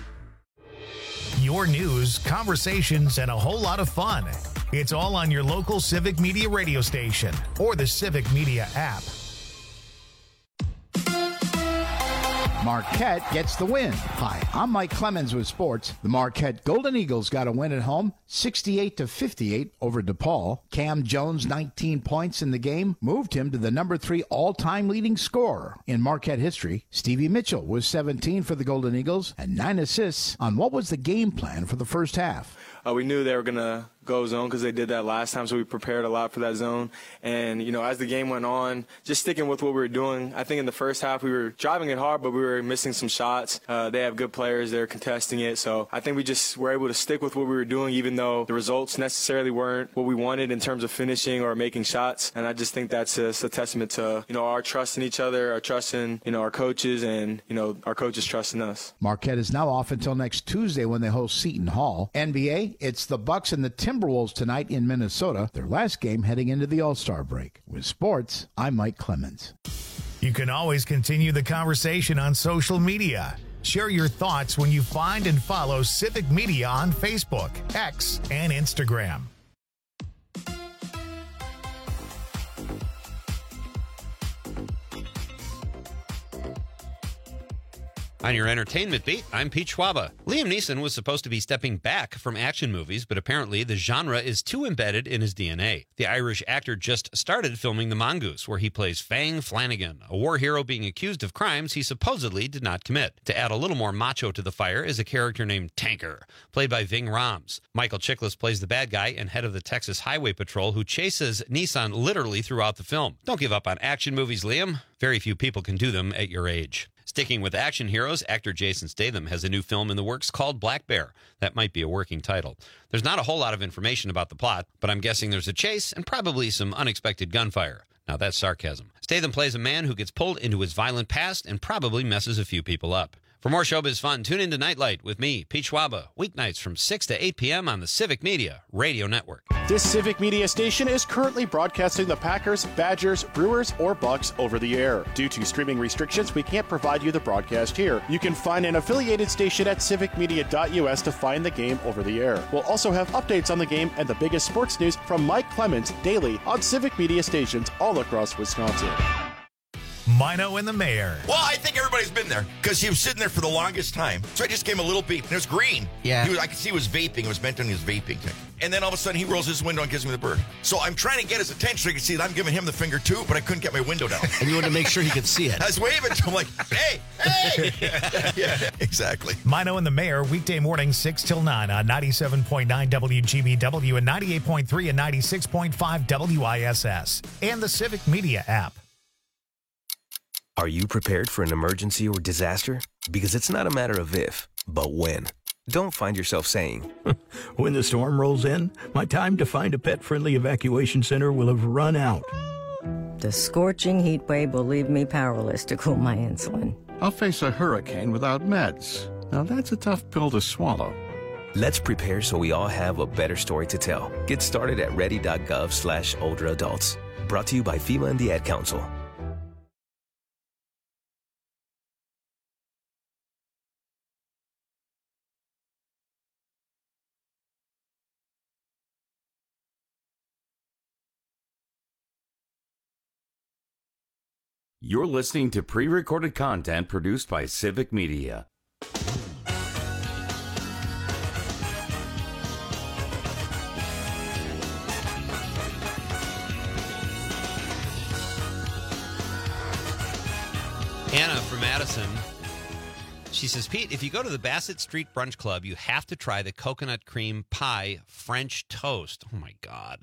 Speaker 3: Your news, conversations, and a whole lot of fun. It's all on your local Civic Media radio station or the Civic Media app.
Speaker 5: Marquette gets the win. Hi, I'm Mike Clemens with sports. The Marquette Golden Eagles got a win at home, sixty-eight to fifty-eight over DePaul. Cam Jones, nineteen points in the game, moved him to the number three all-time leading scorer in Marquette history. Stevie Mitchell was seventeen for the Golden Eagles and nine assists on what was the game plan for the first half.
Speaker 6: Uh, we knew they were going to go zone because they did that last time, so we prepared a lot for that zone. And, you know, as the game went on, just sticking with what we were doing, I think in the first half we were driving it hard, but we were missing some shots. Uh, they have good players. They're contesting it. So I think we just were able to stick with what we were doing, even though the results necessarily weren't what we wanted in terms of finishing or making shots. And I just think that's a, a testament to, you know, our trust in each other, our trust in, you know, our coaches, and, you know, our coaches trusting us.
Speaker 5: Marquette is now off until next Tuesday when they host Seton Hall. N B A, it's the Bucks and the Timberwolves tonight in Minnesota, their last game heading into the All-Star break. With sports, I'm Mike Clemens.
Speaker 3: You can always continue the conversation on social media. Share your thoughts when you find and follow Civic Media on Facebook, X, and Instagram.
Speaker 7: On your entertainment beat, I'm Pete Schwaba. Liam Neeson was supposed to be stepping back from action movies, but apparently the genre is too embedded in his D N A. The Irish actor just started filming The Mongoose, where he plays Fang Flanagan, a war hero being accused of crimes he supposedly did not commit. To add a little more macho to the fire is a character named Tanker, played by Ving Rhames. Michael Chiklis plays the bad guy and head of the Texas Highway Patrol, who chases Neeson literally throughout the film. Don't give up on action movies, Liam. Very few people can do them at your age. Sticking with action heroes, actor Jason Statham has a new film in the works called Black Bear. That might be a working title. There's not a whole lot of information about the plot, but I'm guessing there's a chase and probably some unexpected gunfire. Now that's sarcasm. Statham plays a man who gets pulled into his violent past and probably messes a few people up. For more showbiz fun, tune in to Nightlight with me, Pete Schwaba, weeknights from six to eight p.m. on the Civic Media Radio Network.
Speaker 1: This Civic Media station is currently broadcasting the Packers, Badgers, Brewers, or Bucks over the air. Due to streaming restrictions, we can't provide you the broadcast here. You can find an affiliated station at civic media dot u s to find the game over the air. We'll also have updates on the game and the biggest sports news from Mike Clemens daily on Civic Media stations all across Wisconsin.
Speaker 3: Mino and the Mayor.
Speaker 13: Well, I think everybody's been there because he was sitting there for the longest time. So I just gave him a little beep, and it was green.
Speaker 14: Yeah.
Speaker 13: He was, I could see he was vaping. It was meant on his vaping thing. And then all of a sudden, he rolls his window and gives me the bird. So I'm trying to get his attention so he can see that I'm giving him the finger too, but I couldn't get my window down.
Speaker 14: And you wanted to make sure he could see it.
Speaker 13: I was waving to him like, hey, hey. Yeah, exactly.
Speaker 3: Mino and the Mayor, weekday morning, six till nine on ninety-seven point nine W G B W and ninety-eight point three and ninety-six point five W I S S. And the Civic Media app.
Speaker 20: Are you prepared for an emergency or disaster? Because it's not a matter of if, but when. Don't find yourself saying,
Speaker 21: when the storm rolls in, my time to find a pet-friendly evacuation center will have run out.
Speaker 22: The scorching heat wave will leave me powerless to cool my insulin.
Speaker 23: I'll face a hurricane without meds. Now that's a tough pill to swallow.
Speaker 20: Let's prepare so we all have a better story to tell. Get started at ready.gov slash older adults. Brought to you by FEMA and the Ad Council.
Speaker 8: You're listening to pre-recorded content produced by Civic Media.
Speaker 7: Anna from Madison. She says, Pete, if you go to the Bassett Street Brunch Club, you have to try the coconut cream pie French toast. Oh, my God.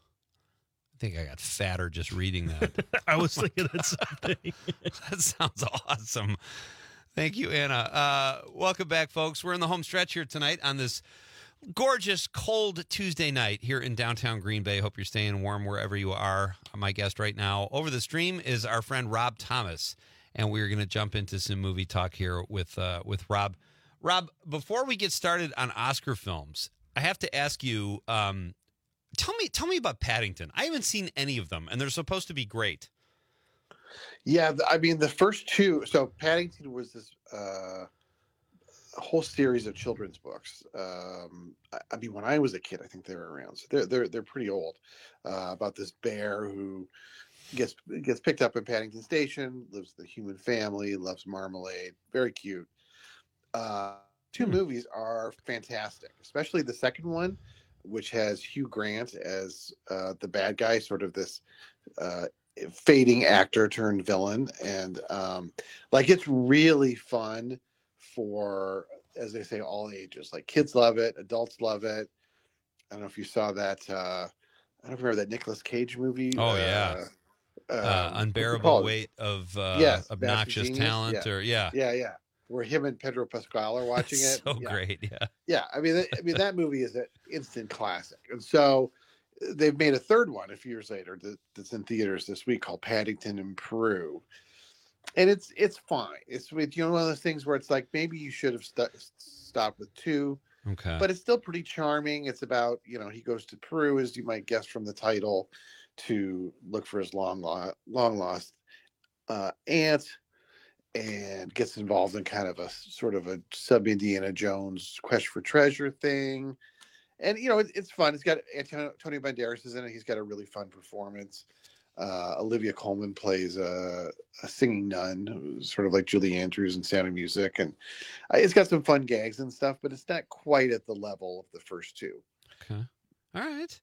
Speaker 7: I think I got fatter just reading that.
Speaker 10: I was
Speaker 7: Oh
Speaker 10: thinking that same thing.
Speaker 7: That sounds awesome. Thank you, Anna. Uh, welcome back, folks. We're in the home stretch here tonight on this gorgeous, cold Tuesday night here in downtown Green Bay. Hope you're staying warm wherever you are. My guest right now over the stream is our friend Rob Thomas, and we're going to jump into some movie talk here with uh, with Rob. Rob, before we get started on Oscar films, I have to ask you, um, tell me tell me about Paddington. I haven't seen any of them, and they're supposed to be great.
Speaker 18: Yeah, th- I mean the first two. So Paddington was this uh, whole series of children's books. Um, I, I mean, when I was a kid, I think they were around. So they're they're they're pretty old. Uh, about this bear who gets gets picked up in Paddington Station, lives with a human family, loves marmalade. Very cute. Uh, two
Speaker 7: Hmm.
Speaker 18: movies are fantastic, especially the second one, which has Hugh Grant as uh, the bad guy, sort of this uh, fading actor turned villain, and um, like it's really fun for, as they say, all ages. Like kids love it, adults love it. I don't know if you saw that. Uh, I don't remember that Nicolas Cage movie.
Speaker 7: Oh, yeah.
Speaker 18: uh,
Speaker 7: Uh,
Speaker 18: um, what's it
Speaker 7: unbearable
Speaker 18: called?
Speaker 7: weight of uh,
Speaker 18: Yes,
Speaker 7: obnoxious
Speaker 18: Bastard Genius.
Speaker 7: talent,
Speaker 18: Yeah.
Speaker 7: or yeah,
Speaker 18: yeah, yeah, where him and Pedro Pascal are watching it.
Speaker 7: so
Speaker 18: Yeah.
Speaker 7: great. Yeah,
Speaker 18: Yeah, I mean, I mean that movie is an instant classic, and so they've made a third one a few years later that, that's in theaters this week called Paddington in Peru, and it's it's fine. It's with, you know, one of those things where it's like maybe you should have st- stopped with two,
Speaker 7: okay,
Speaker 18: but it's still pretty charming. It's about, you know, he goes to Peru, as you might guess from the title, to look for his long lo- long lost uh, aunt, and gets involved in kind of a sort of a sub Indiana Jones quest for treasure thing. And, you know, it, it's fun. It's got Antonio, Antonio Banderas is in it. He's got a really fun performance. Uh, Olivia Colman plays a, a singing nun, who's sort of like Julie Andrews in Sound of Music. And uh, it's got some fun gags and stuff, but it's not quite at the level of the first two.
Speaker 7: okay, all right.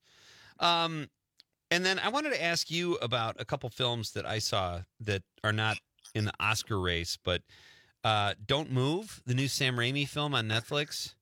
Speaker 7: Um, and then I wanted to ask you about a couple films that I saw that are not in the Oscar race, but uh, Don't Move, the new Sam Raimi film on Netflix,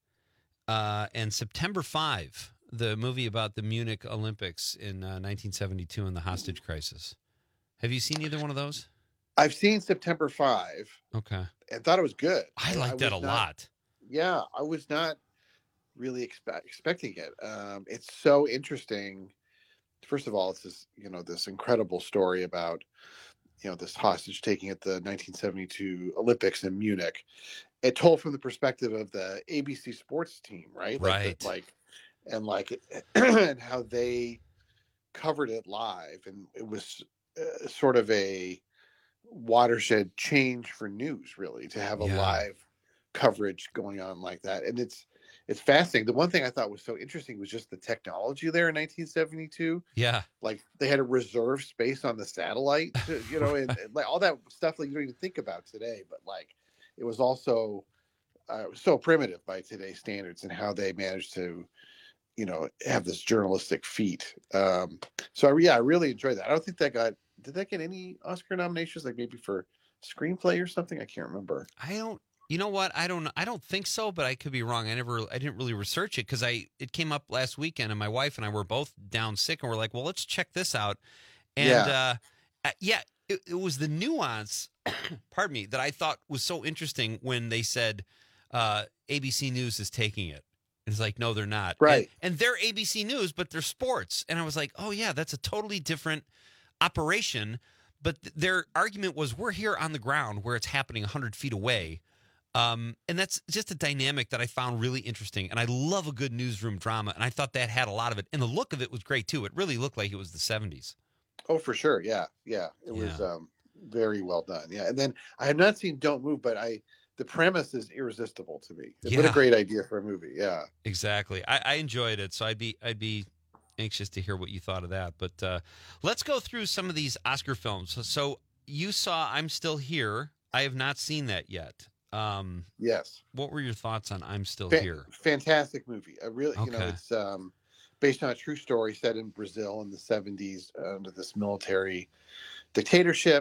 Speaker 7: uh, and September fifth, the movie about the Munich Olympics in uh, nineteen seventy-two and the hostage crisis. Have you seen either one of those?
Speaker 18: I've seen September fifth
Speaker 7: Okay.
Speaker 18: and thought it was good.
Speaker 7: I like that a
Speaker 18: was not-
Speaker 7: lot.
Speaker 18: Yeah, I was not really expect, expecting it. Um, it's so interesting. First of all, it's this, you know, this incredible story about, you know, this hostage taking at the nineteen seventy-two Olympics in Munich. It told from the perspective of the A B C Sports team, right? Like,
Speaker 7: Right.
Speaker 18: the- like, and like, and how they covered it live, and it was uh, sort of a watershed change for news, really, to have a
Speaker 7: Yeah.
Speaker 18: live coverage going on like that. And it's it's fascinating. The one thing I thought was so interesting was just the technology there in nineteen seventy-two.
Speaker 7: Yeah.
Speaker 18: Like they had a reserve space on the satellite, to, you know, and, and like all that stuff like you don't even think about today. But like it was also uh, so primitive by today's standards, and how they managed to, you know, have this journalistic feat. Um, so I, yeah, I really enjoyed that. I don't think that got did that get any Oscar nominations? Like maybe for screenplay or something? I can't remember.
Speaker 7: I don't. You know what? I don't. I don't think so, but I could be wrong. I never. I didn't really research it because I. It came up last weekend, and my wife and I were both down sick, and we're like, "Well, let's check this out." And
Speaker 18: Yeah.
Speaker 7: uh, uh, yeah, it, it was the nuance. pardon me, that I thought was so interesting when they said uh, A B C News is taking it. And it's like, no, they're not.
Speaker 18: Right.
Speaker 7: And, and they're A B C News, but they're sports. And I was like, oh yeah, that's a totally different operation. But th- their argument was, we're here on the ground where it's happening one hundred feet away. Um, and that's just a dynamic that I found really interesting. And I love a good newsroom drama. And I thought that had a lot of it. And the look of it was great, too. It really looked like it was the seventies.
Speaker 18: Oh, for sure. Yeah. Yeah. It was
Speaker 7: Yeah.
Speaker 18: um, very well done. Yeah. And then I have not seen Don't Move, but I the premise is irresistible to me. What
Speaker 7: Yeah.
Speaker 18: a great idea for a movie. Yeah.
Speaker 7: Exactly. I, I enjoyed it. So I'd be I'd be anxious to hear what you thought of that. But uh, let's go through some of these Oscar films. So, so you saw I'm Still Here. I have not seen that yet. Um,
Speaker 18: Yes.
Speaker 7: What were your thoughts on I'm Still
Speaker 18: Fa-
Speaker 7: Here?
Speaker 18: Fantastic movie. I really, you know,
Speaker 7: Okay.
Speaker 18: it's um, based on a true story set in Brazil in the seventies under this military dictatorship.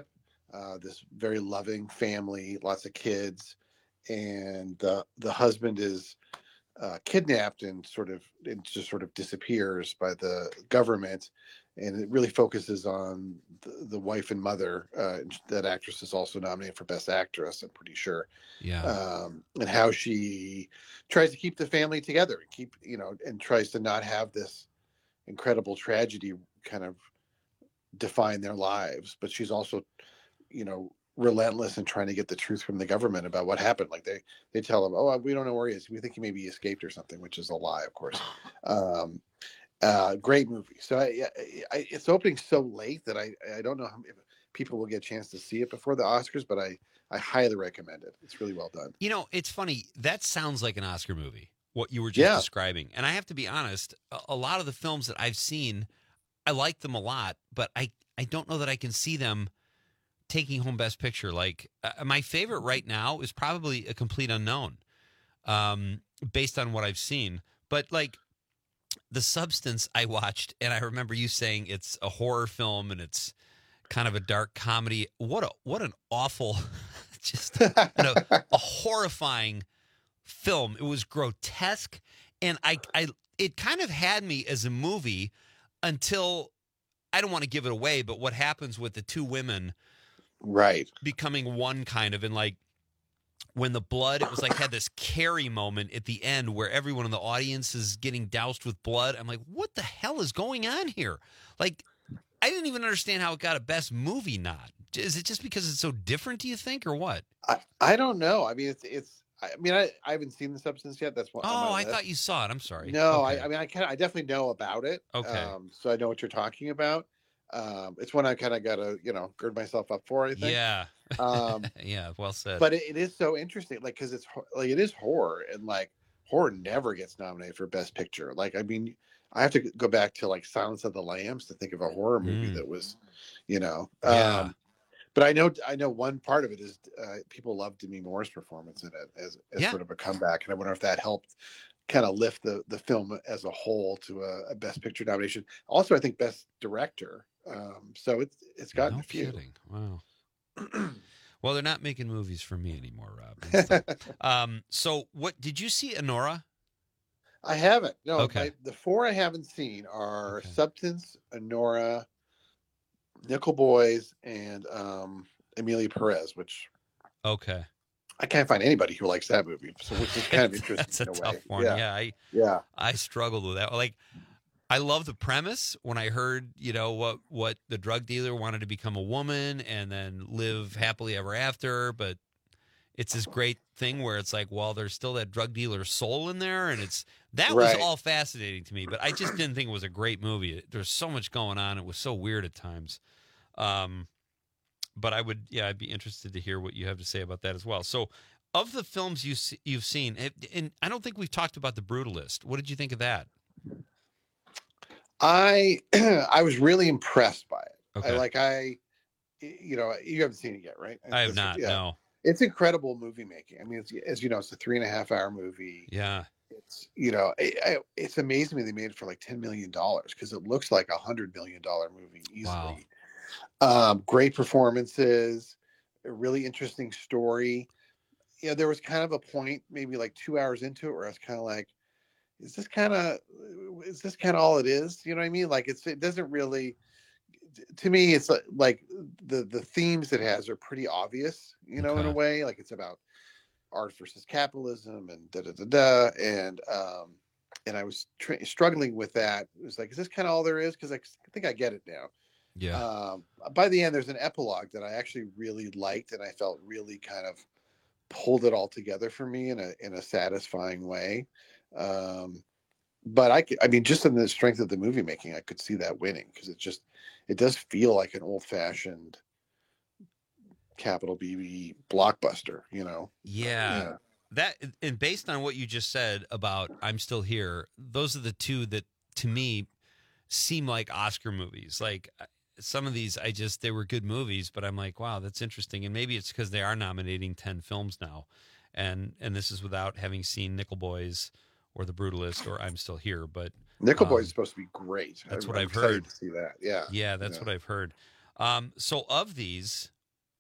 Speaker 18: uh, this very loving family, lots of kids, and the the husband is uh, kidnapped and sort of and just sort of disappears by the government, and it really focuses on the, the wife and mother. Uh, that actress is also nominated for Best Actress, I'm pretty sure.
Speaker 7: Yeah.
Speaker 18: Um, and how she tries to keep the family together, and keep you know, and tries to not have this incredible tragedy kind of define their lives. But she's also, you know, relentless in trying to get the truth from the government about what happened. Like they they tell him, oh, we don't know where he is. We think he maybe escaped or something, which is a lie, of course. Um, uh, great movie. So I, I, it's opening so late that I, I don't know how, if people will get a chance to see it before the Oscars, but I, I highly recommend it. It's really well done.
Speaker 7: You know, it's funny. That sounds like an Oscar movie, what you were just
Speaker 18: Yeah.
Speaker 7: describing. And I have to be honest, a, a lot of the films that I've seen, I like them a lot, but I, I don't know that I can see them taking home Best Picture. Like uh, my favorite right now is probably A Complete Unknown, um, based on what I've seen. But like The Substance I watched, and I remember you saying it's a horror film and it's kind of a dark comedy. What a what an awful, just you know, a horrifying film. It was grotesque, and I I it kind of had me as a movie until, I don't want to give it away, but what happens with the two women,
Speaker 18: right,
Speaker 7: becoming one kind of, and like when the blood, it was like had this Carrie moment at the end where everyone in the audience is getting doused with blood. I'm like, what the hell is going on here? Like, I didn't even understand how it got a Best Movie nod. Is it just because it's so different, do you think, or what?
Speaker 18: I, I don't know. I mean, it's it's. I mean, I, I haven't seen The Substance yet. That's what.
Speaker 7: Oh, I thought you saw it. I'm sorry.
Speaker 18: No,
Speaker 7: Okay.
Speaker 18: I, I mean, I kind of, I definitely know about it.
Speaker 7: Okay.
Speaker 18: Um, so I know what you're talking about. Um, it's one I kind of got to, you know, gird myself up for, I think.
Speaker 7: Yeah.
Speaker 18: Um,
Speaker 7: yeah, well said.
Speaker 18: but it, it is so interesting, like, because it's ho- like it is horror, and like horror never gets nominated for Best Picture. Like, I mean, I have to go back to like Silence of the Lambs to think of a horror movie
Speaker 7: Mm.
Speaker 18: that was, you know.
Speaker 7: Yeah.
Speaker 18: Um, but I know, I know one part of it is uh, people love Demi Moore's performance in it as, as
Speaker 7: Yeah.
Speaker 18: sort of a comeback, and I wonder if that helped kind of lift the the film as a whole to a, a Best Picture nomination. Also, I think Best Director. Um, so it's it's gotten
Speaker 7: No
Speaker 18: a few.
Speaker 7: kidding. Wow. Well, they're not making movies for me anymore, Rob. That's the- um, so, what did you see, Honora?
Speaker 18: I haven't. No,
Speaker 7: Okay.
Speaker 18: my, the four I haven't seen are Substance, Honora, Nickel Boys, and um, Amelia Perez, which
Speaker 7: Okay.
Speaker 18: I can't find anybody who likes that movie. So which is kind of interesting.
Speaker 7: That's a
Speaker 18: in a
Speaker 7: tough
Speaker 18: way.
Speaker 7: one.
Speaker 18: Yeah.
Speaker 7: Yeah. I,
Speaker 18: Yeah.
Speaker 7: I struggled with that. Like, I love the premise. When I heard, you know, what what the drug dealer wanted to become a woman and then live happily ever after, but it's this great thing where it's like, well, there's still that drug dealer soul in there, and it's that
Speaker 18: Right.
Speaker 7: was all fascinating to me. But I just didn't think it was a great movie. There's so much going on. It was so weird at times. Um, but I would, yeah, I'd be interested to hear what you have to say about that as well. So, of the films you se- you've seen, and I don't think we've talked about The Brutalist. What did you think of that?
Speaker 18: I I was really impressed by it.
Speaker 7: Okay.
Speaker 18: I like I, you know, you haven't seen it yet, right?
Speaker 7: I have
Speaker 18: It's-
Speaker 7: not.
Speaker 18: yeah.
Speaker 7: No.
Speaker 18: It's incredible movie making. I mean, it's, as you know, it's a three and a half hour movie.
Speaker 7: Yeah.
Speaker 18: It's, you know, it, I, it's amazing me they made it for like ten million dollars because it looks like a hundred million dollar movie easily.
Speaker 7: Wow.
Speaker 18: Um, great performances, a really interesting story. You know, there was kind of a point, maybe like two hours into it, where I was kind of like, is this kind of, is this kind of all it is? You know what I mean? Like, it's, it doesn't really, to me, it's like, like the, the themes it has are pretty obvious, you know, in a
Speaker 7: Okay.
Speaker 18: way. Like, it's about art versus capitalism and da da da da. And, um, and I was tr- struggling with that. It was like, is this kind of all there is? Because I think I get it now.
Speaker 7: Yeah.
Speaker 18: Um, by the end, there's an epilogue that I actually really liked, and I felt really kind of pulled it all together for me in a in a satisfying way. Um, but I, could, I mean, just in the strength of the movie making, I could see that winning because it just it does feel like an old fashioned capital B B blockbuster, you know.
Speaker 7: Yeah.
Speaker 18: Yeah.
Speaker 7: That, and based on what you just said about I'm Still Here, those are the two that to me seem like Oscar movies. Like uh, some of these, I just, they were good movies, but I'm like, wow, that's interesting. And maybe it's because they are nominating ten films now. And and this is without having seen Nickel Boys or The Brutalist or I'm Still Here. But
Speaker 18: Nickel
Speaker 7: um,
Speaker 18: Boy is supposed to be great.
Speaker 7: That's
Speaker 18: I-
Speaker 7: what
Speaker 18: I'm
Speaker 7: I've
Speaker 18: excited
Speaker 7: heard.
Speaker 18: to see that. Yeah.
Speaker 7: Yeah, that's
Speaker 18: Yeah.
Speaker 7: what I've heard. Um, so of these,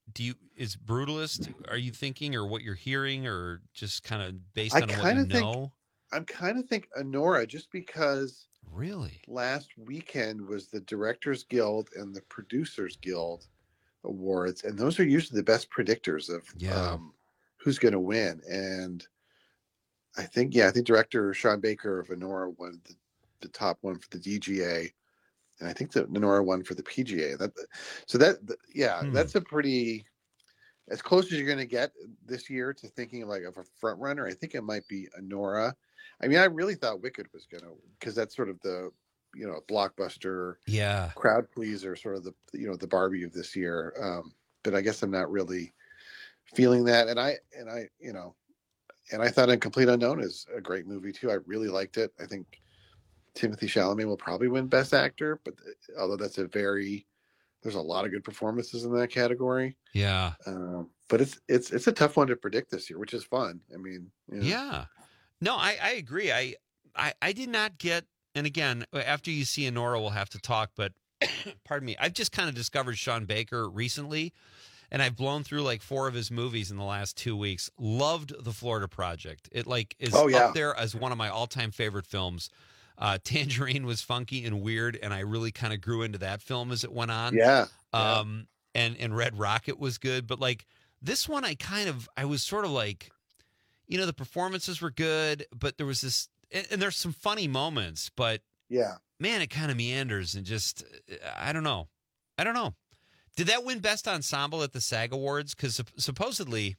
Speaker 7: do you is Brutalist? Are you thinking, or what you're hearing, or just kind of based
Speaker 18: I
Speaker 7: on what you
Speaker 18: kind of think
Speaker 7: know?
Speaker 18: I'm kind of think Anora, just because
Speaker 7: really
Speaker 18: last weekend was the Directors Guild and the Producers Guild awards, and those are usually the best predictors of
Speaker 7: Yeah.
Speaker 18: um, who's going to win. And I think, yeah, I think director Sean Baker of Anora won the, the top one for the D G A, and I think that Anora won for the P G A. That so that yeah,
Speaker 7: Hmm.
Speaker 18: that's a pretty as close as you're going to get this year to thinking like of a front runner. I think it might be Anora. I mean, I really thought Wicked was going to, because that's sort of the, you know, blockbuster
Speaker 7: Yeah.
Speaker 18: crowd pleaser, sort of the, you know, the Barbie of this year. Um, but I guess I'm not really feeling that. And I, and I, you know, and I thought Complete Unknown is a great movie too. I really liked it. I think Timothy Chalamet will probably win Best Actor, but although that's a very, there's a lot of good performances in that category.
Speaker 7: Yeah.
Speaker 18: Um, but it's, it's, it's a tough one to predict this year, which is fun. I mean, you know.
Speaker 7: Yeah. No, I, I agree. I, I I did not get, and again, after you see Anora, we'll have to talk, but pardon me, I've just kind of discovered Sean Baker recently, and I've blown through like four of his movies in the last two weeks. Loved The Florida Project. It like is
Speaker 18: Oh, yeah.
Speaker 7: up there as one of my all-time favorite films. Uh, Tangerine was funky and weird, and I really kind of grew into that film as it went on.
Speaker 18: Yeah.
Speaker 7: Um, and, and Red Rocket was good, but like this one, I kind of, I was sort of like, you know, the performances were good, but there was this, and, and there's some funny moments, but
Speaker 18: Yeah.
Speaker 7: man, it kind of meanders and just, I don't know. I don't know. Did that win Best Ensemble at the SAG Awards? Because supposedly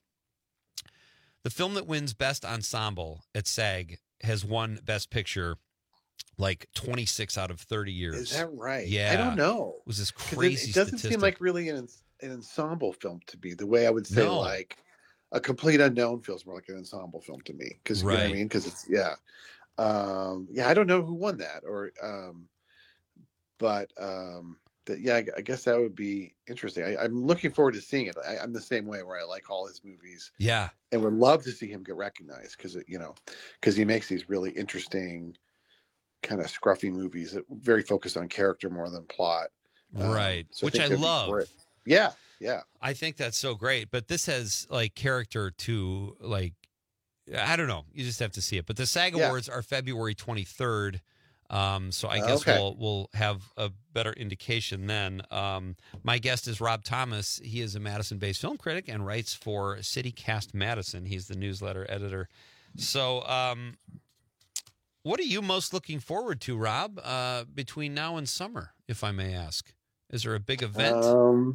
Speaker 7: the film that wins Best Ensemble at SAG has won Best Picture like twenty-six out of thirty years.
Speaker 18: Is that right?
Speaker 7: Yeah.
Speaker 18: I don't know.
Speaker 7: It was this
Speaker 18: 'Cause it-
Speaker 7: crazy
Speaker 18: It, doesn't
Speaker 7: statistic.
Speaker 18: seem like really an, an ensemble film to me, the way I would say
Speaker 7: No.
Speaker 18: like a Complete Unknown feels more like an ensemble film to me. Because, you know what I
Speaker 7: Right.
Speaker 18: mean? Because it's, yeah. Um, yeah, I don't know who won that. or um, But, um, that, yeah, I, I guess that would be interesting. I, I'm looking forward to seeing it. I, I'm the same way where I like all his movies.
Speaker 7: Yeah.
Speaker 18: And would love to see him get recognized because, you know, because he makes these really interesting kind of scruffy movies that very focused on character more than plot. Um,
Speaker 7: Right.
Speaker 18: so
Speaker 7: Which
Speaker 18: think
Speaker 7: I
Speaker 18: that'd be
Speaker 7: love.
Speaker 18: great. Yeah. Yeah.
Speaker 7: I think that's so great. But this has like character to like, I don't know. You just have to see it. But the SAG
Speaker 18: Yeah.
Speaker 7: Awards are February twenty-third. Um, so I
Speaker 18: Uh,
Speaker 7: guess
Speaker 18: okay.
Speaker 7: we'll we'll have a better indication then. Um, my guest is Rob Thomas. He is a Madison-based film critic and writes for CityCast Madison. He's the newsletter editor. So um, what are you most looking forward to, Rob, uh, between now and summer, if I may ask? Is there a big event?
Speaker 18: Um,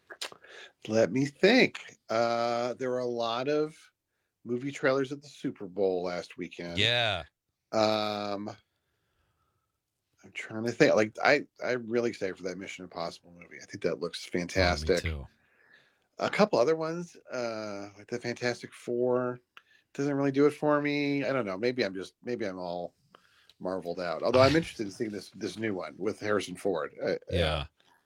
Speaker 18: let me think. Uh, there were a lot of movie trailers at the Super Bowl last weekend.
Speaker 7: yeah.
Speaker 18: Um, I'm trying to think. Like, I, I'm really excited for that Mission Impossible movie. I think that looks fantastic.
Speaker 7: Oh, me too.
Speaker 18: A couple other ones, uh, like the Fantastic Four, doesn't really do it for me. I don't know. Maybe I'm just maybe I'm all marveled out. Although I'm interested in seeing this this new one with Harrison Ford. I,
Speaker 7: Yeah.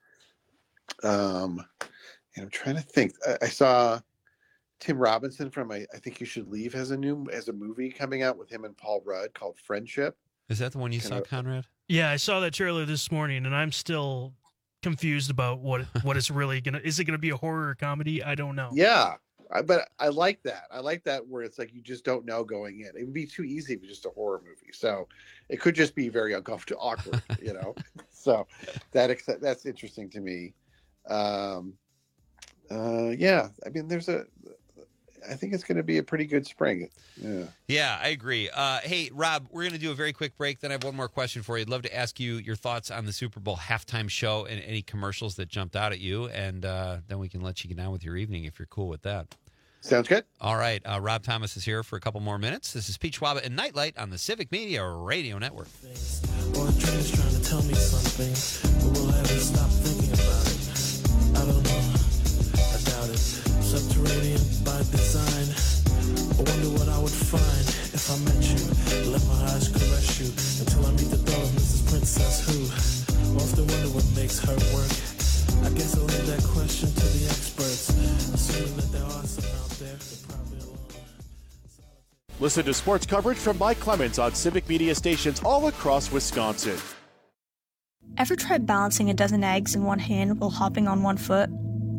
Speaker 18: Um, and I'm trying to think. I, I saw Tim Robinson from I, I Think You Should Leave has a new as a movie coming out with him and Paul Rudd called Friendship.
Speaker 7: Is that the one you
Speaker 18: Can
Speaker 7: saw,
Speaker 18: I-
Speaker 7: Conrad?
Speaker 10: Yeah, I saw that trailer this morning, and I'm still confused about what what it's really gonna. Is it gonna be a horror or comedy? I don't know.
Speaker 18: Yeah, I, but I like that. I like that where it's like you just don't know going in. It would be too easy if it was just a horror movie. So it could just be very uncomfortable, awkward, you know. So that ex- that's interesting to me. Um, uh, yeah, I mean, there's a. I think it's going to be a pretty good spring. Yeah.
Speaker 7: Yeah, I agree. Uh, hey, Rob, we're going to do a very quick break. Then I have one more question for you. I'd love to ask you your thoughts on the Super Bowl halftime show and any commercials that jumped out at you. And uh, then we can let you get on with your evening if you're cool with that.
Speaker 18: Sounds good.
Speaker 7: All right. Uh, Rob Thomas is here for a couple more minutes. This is Pete Schwaba and Nightlight on the Civic Media Radio Network.
Speaker 19: Or a train is trying to tell me something, but will I ever stop thinking about it? I don't know. I doubt it. Subterranean by design. I wonder what I would find if I met you. Let my eyes caress you until I meet the door of Missus Princess Who. Often wonder what makes her work. I guess I'll leave that question to the experts. Assuming that there are some out there, they're probably alone.
Speaker 1: Listen to sports coverage from Mike Clemens on Civic Media stations all across Wisconsin.
Speaker 2: Ever tried balancing a dozen eggs in one hand while hopping on one foot?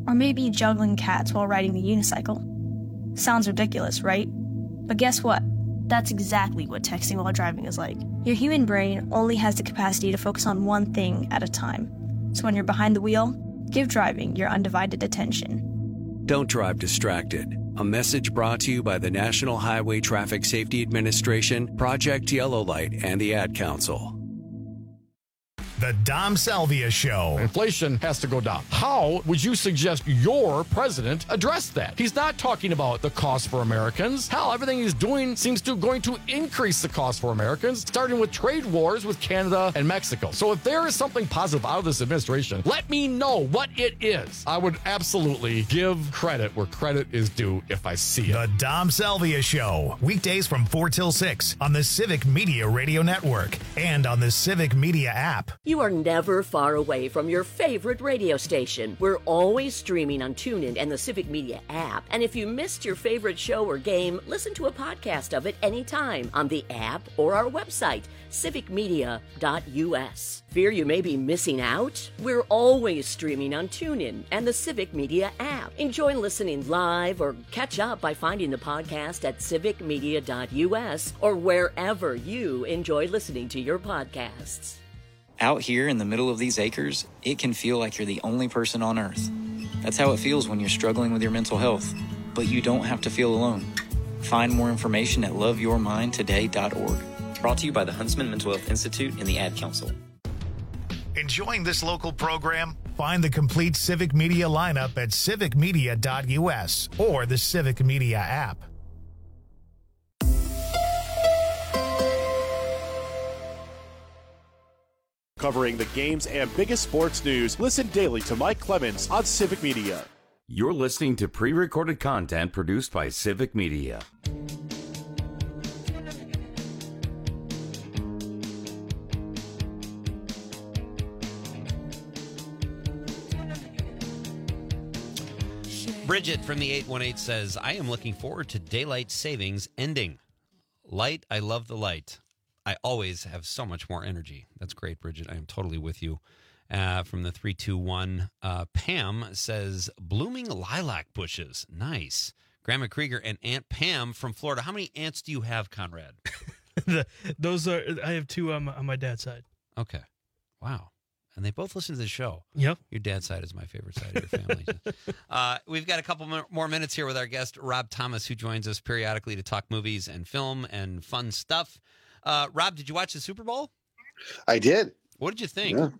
Speaker 2: Or maybe juggling cats while riding the unicycle. Sounds ridiculous, right? But guess what? That's exactly what texting while driving is like. Your human brain only has the capacity to focus on one thing at a time. So when you're behind the wheel, give driving your undivided attention.
Speaker 4: Don't drive distracted. A message brought to you by the National Highway Traffic Safety Administration, Project Yellow Light, and the Ad Council.
Speaker 3: The Dom Salvia Show.
Speaker 9: Inflation has to go down. How would you suggest your president address that? He's not talking about the cost for Americans. Hell, everything he's doing seems to going to increase the cost for Americans, starting with trade wars with Canada and Mexico. So if there is something positive out of this administration, let me know what it is. I would absolutely give credit where credit is due if I see it.
Speaker 3: The Dom Salvia Show. Weekdays from four till six on the Civic Media Radio Network and on the Civic Media app.
Speaker 15: You are never far away from your favorite radio station. We're always streaming on TuneIn and the Civic Media app. And if you missed your favorite show or game, listen to a podcast of it anytime on the app or our website, civic media dot u s. Fear you may be missing out? We're always streaming on TuneIn and the Civic Media app. Enjoy listening live or catch up by finding the podcast at civic media dot u s or wherever you enjoy listening to your podcasts.
Speaker 24: Out here in the middle of these acres, it can feel like you're the only person on Earth. That's how it feels when you're struggling with your mental health. But you don't have to feel alone. Find more information at love your mind today dot org. Brought to you by the Huntsman Mental Health Institute and the Ad Council.
Speaker 3: Enjoying this local program? Find the complete Civic Media lineup at civic media dot u s or the Civic Media app.
Speaker 1: Covering the games and biggest sports news, listen daily to Mike Clemens on Civic Media.
Speaker 8: You're listening to pre-recorded content produced by Civic Media.
Speaker 7: Bridget from the eight one eight says, I am looking forward to daylight savings ending. Light, I love the light. I always have so much more energy. That's great, Bridget. I am totally with you. Uh, from the three two one, uh, Pam says, blooming lilac bushes. Nice. Grandma Krieger and Aunt Pam from Florida. How many aunts do you have, Conrad?
Speaker 10: the, those are, I have two on my, on my dad's side.
Speaker 7: Okay. Wow. And they both listen to the show.
Speaker 10: Yep.
Speaker 7: Your dad's side is my favorite side of your family. uh, we've got a couple more minutes here with our guest, Rob Thomas, who joins us periodically to talk movies and film and fun stuff. Uh, Rob, did you watch the Super Bowl?
Speaker 18: I did.
Speaker 7: What did you think?
Speaker 18: Yeah.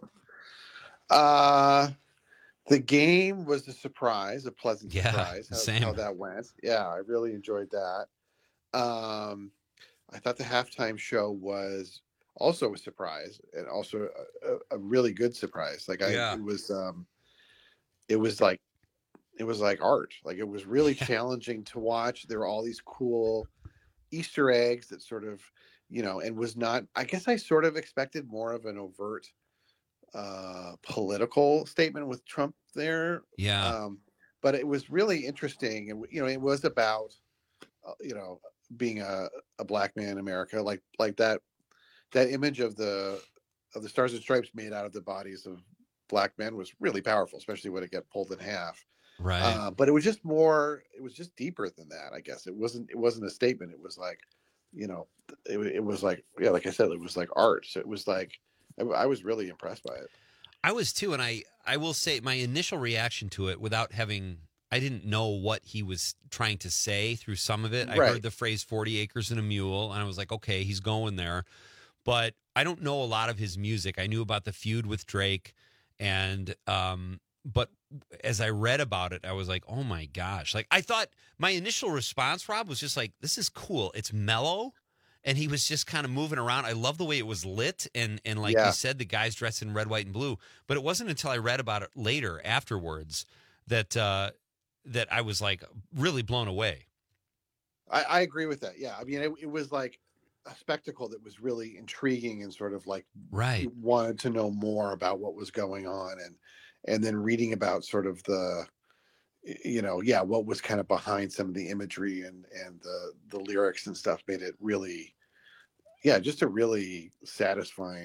Speaker 18: Uh, the game was a surprise, a pleasant
Speaker 7: yeah,
Speaker 18: surprise. How,
Speaker 7: same.
Speaker 18: how that went. Yeah, I really enjoyed that. Um, I thought the halftime show was also a surprise, and also a, a really good surprise. Like I,
Speaker 7: yeah.
Speaker 18: it was, um, it was like, it was like art. Like it was really yeah. challenging to watch. There were all these cool Easter eggs that sort of, you know, and was not, I guess I sort of expected more of an overt uh, political statement with Trump there.
Speaker 7: Yeah.
Speaker 18: Um, but it was really interesting. And, you know, it was about, uh, you know, being a, a black man in America, like, like that, that image of the, of the Stars and Stripes made out of the bodies of black men was really powerful, especially when it got pulled in half.
Speaker 7: Right.
Speaker 18: Uh, but it was just more, it was just deeper than that, I guess. It wasn't, it wasn't a statement. It was like, you know, it, it was like, yeah, like I said, it was like art. So it was like, I, I was really impressed by it.
Speaker 7: I was too. And I, I will say my initial reaction to it, without having, I didn't know what he was trying to say through some of it. I
Speaker 18: Right.
Speaker 7: heard the phrase forty acres and a mule, and I was like, okay, he's going there. But I don't know a lot of his music. I knew about the feud with Drake. And, um, but as I read about it, I was like, oh my gosh. Like, I thought my initial response, Rob, was just like, this is cool. It's mellow. And he was just kind of moving around. I love the way it was lit. And, and like
Speaker 18: Yeah.
Speaker 7: you said, the guys dressed in red, white, and blue. But it wasn't until I read about it later, afterwards, that uh, that I was like really blown away.
Speaker 18: I, I agree with that. Yeah. I mean, it, it was like a spectacle that was really intriguing and sort of like,
Speaker 7: Right.
Speaker 18: you wanted to know more about what was going on. And, and then reading about sort of the, you know, yeah, what was kind of behind some of the imagery and, and the, the lyrics and stuff made it really, yeah, just a really satisfying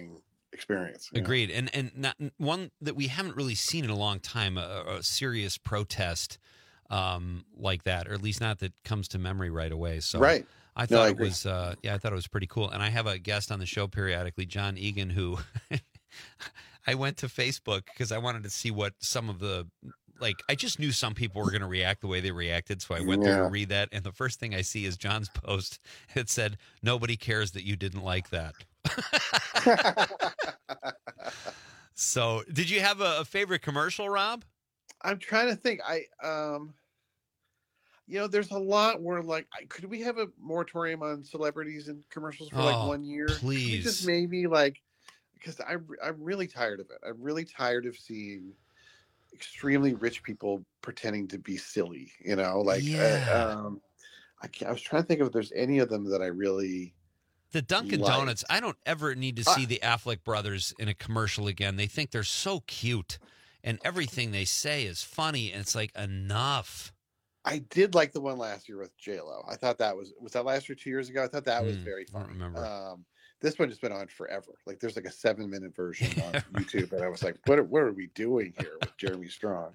Speaker 18: experience. you know?
Speaker 7: Agreed. And and not, one that we haven't really seen in a long time, a, a serious protest um, like that, or at least not that comes to memory right away. So
Speaker 18: Right.
Speaker 7: I
Speaker 18: No,
Speaker 7: thought
Speaker 18: I
Speaker 7: it
Speaker 18: agree.
Speaker 7: was, uh, yeah, I thought it was pretty cool. And I have a guest on the show periodically, John Egan, who I went to Facebook because I wanted to see what some of the, like, I just knew some people were going to react the way they reacted. So I went there
Speaker 18: Yeah.
Speaker 7: to read that. And the first thing I see is John's post. It said, "Nobody cares that you didn't like that." So did you have a, a favorite commercial, Rob?
Speaker 18: I'm trying to think. I um, you know, there's a lot where like, I, could we have a moratorium on celebrities and commercials for like
Speaker 7: Oh,
Speaker 18: one year? Could we
Speaker 7: please.
Speaker 18: just maybe like, because I I'm really tired of it. I'm really tired of seeing extremely rich people pretending to be silly. You know, like
Speaker 7: Yeah.
Speaker 18: uh, um, I can't, I was trying to think if there's any of them that I really.
Speaker 7: The Dunkin'
Speaker 18: liked.
Speaker 7: Donuts, I don't ever need to
Speaker 18: Uh,
Speaker 7: see the Affleck brothers in a commercial again. They think they're so cute, and everything they say is funny, and it's like, enough.
Speaker 18: I did like the one last year with J Lo. I thought that was was that last year, two years ago. I thought that was
Speaker 7: Hmm,
Speaker 18: very
Speaker 7: I don't
Speaker 18: funny.
Speaker 7: remember.
Speaker 18: Um, this one has been on forever. Like there's like a seven minute version on YouTube, and I was like, what are, what are we doing here with Jeremy Strong?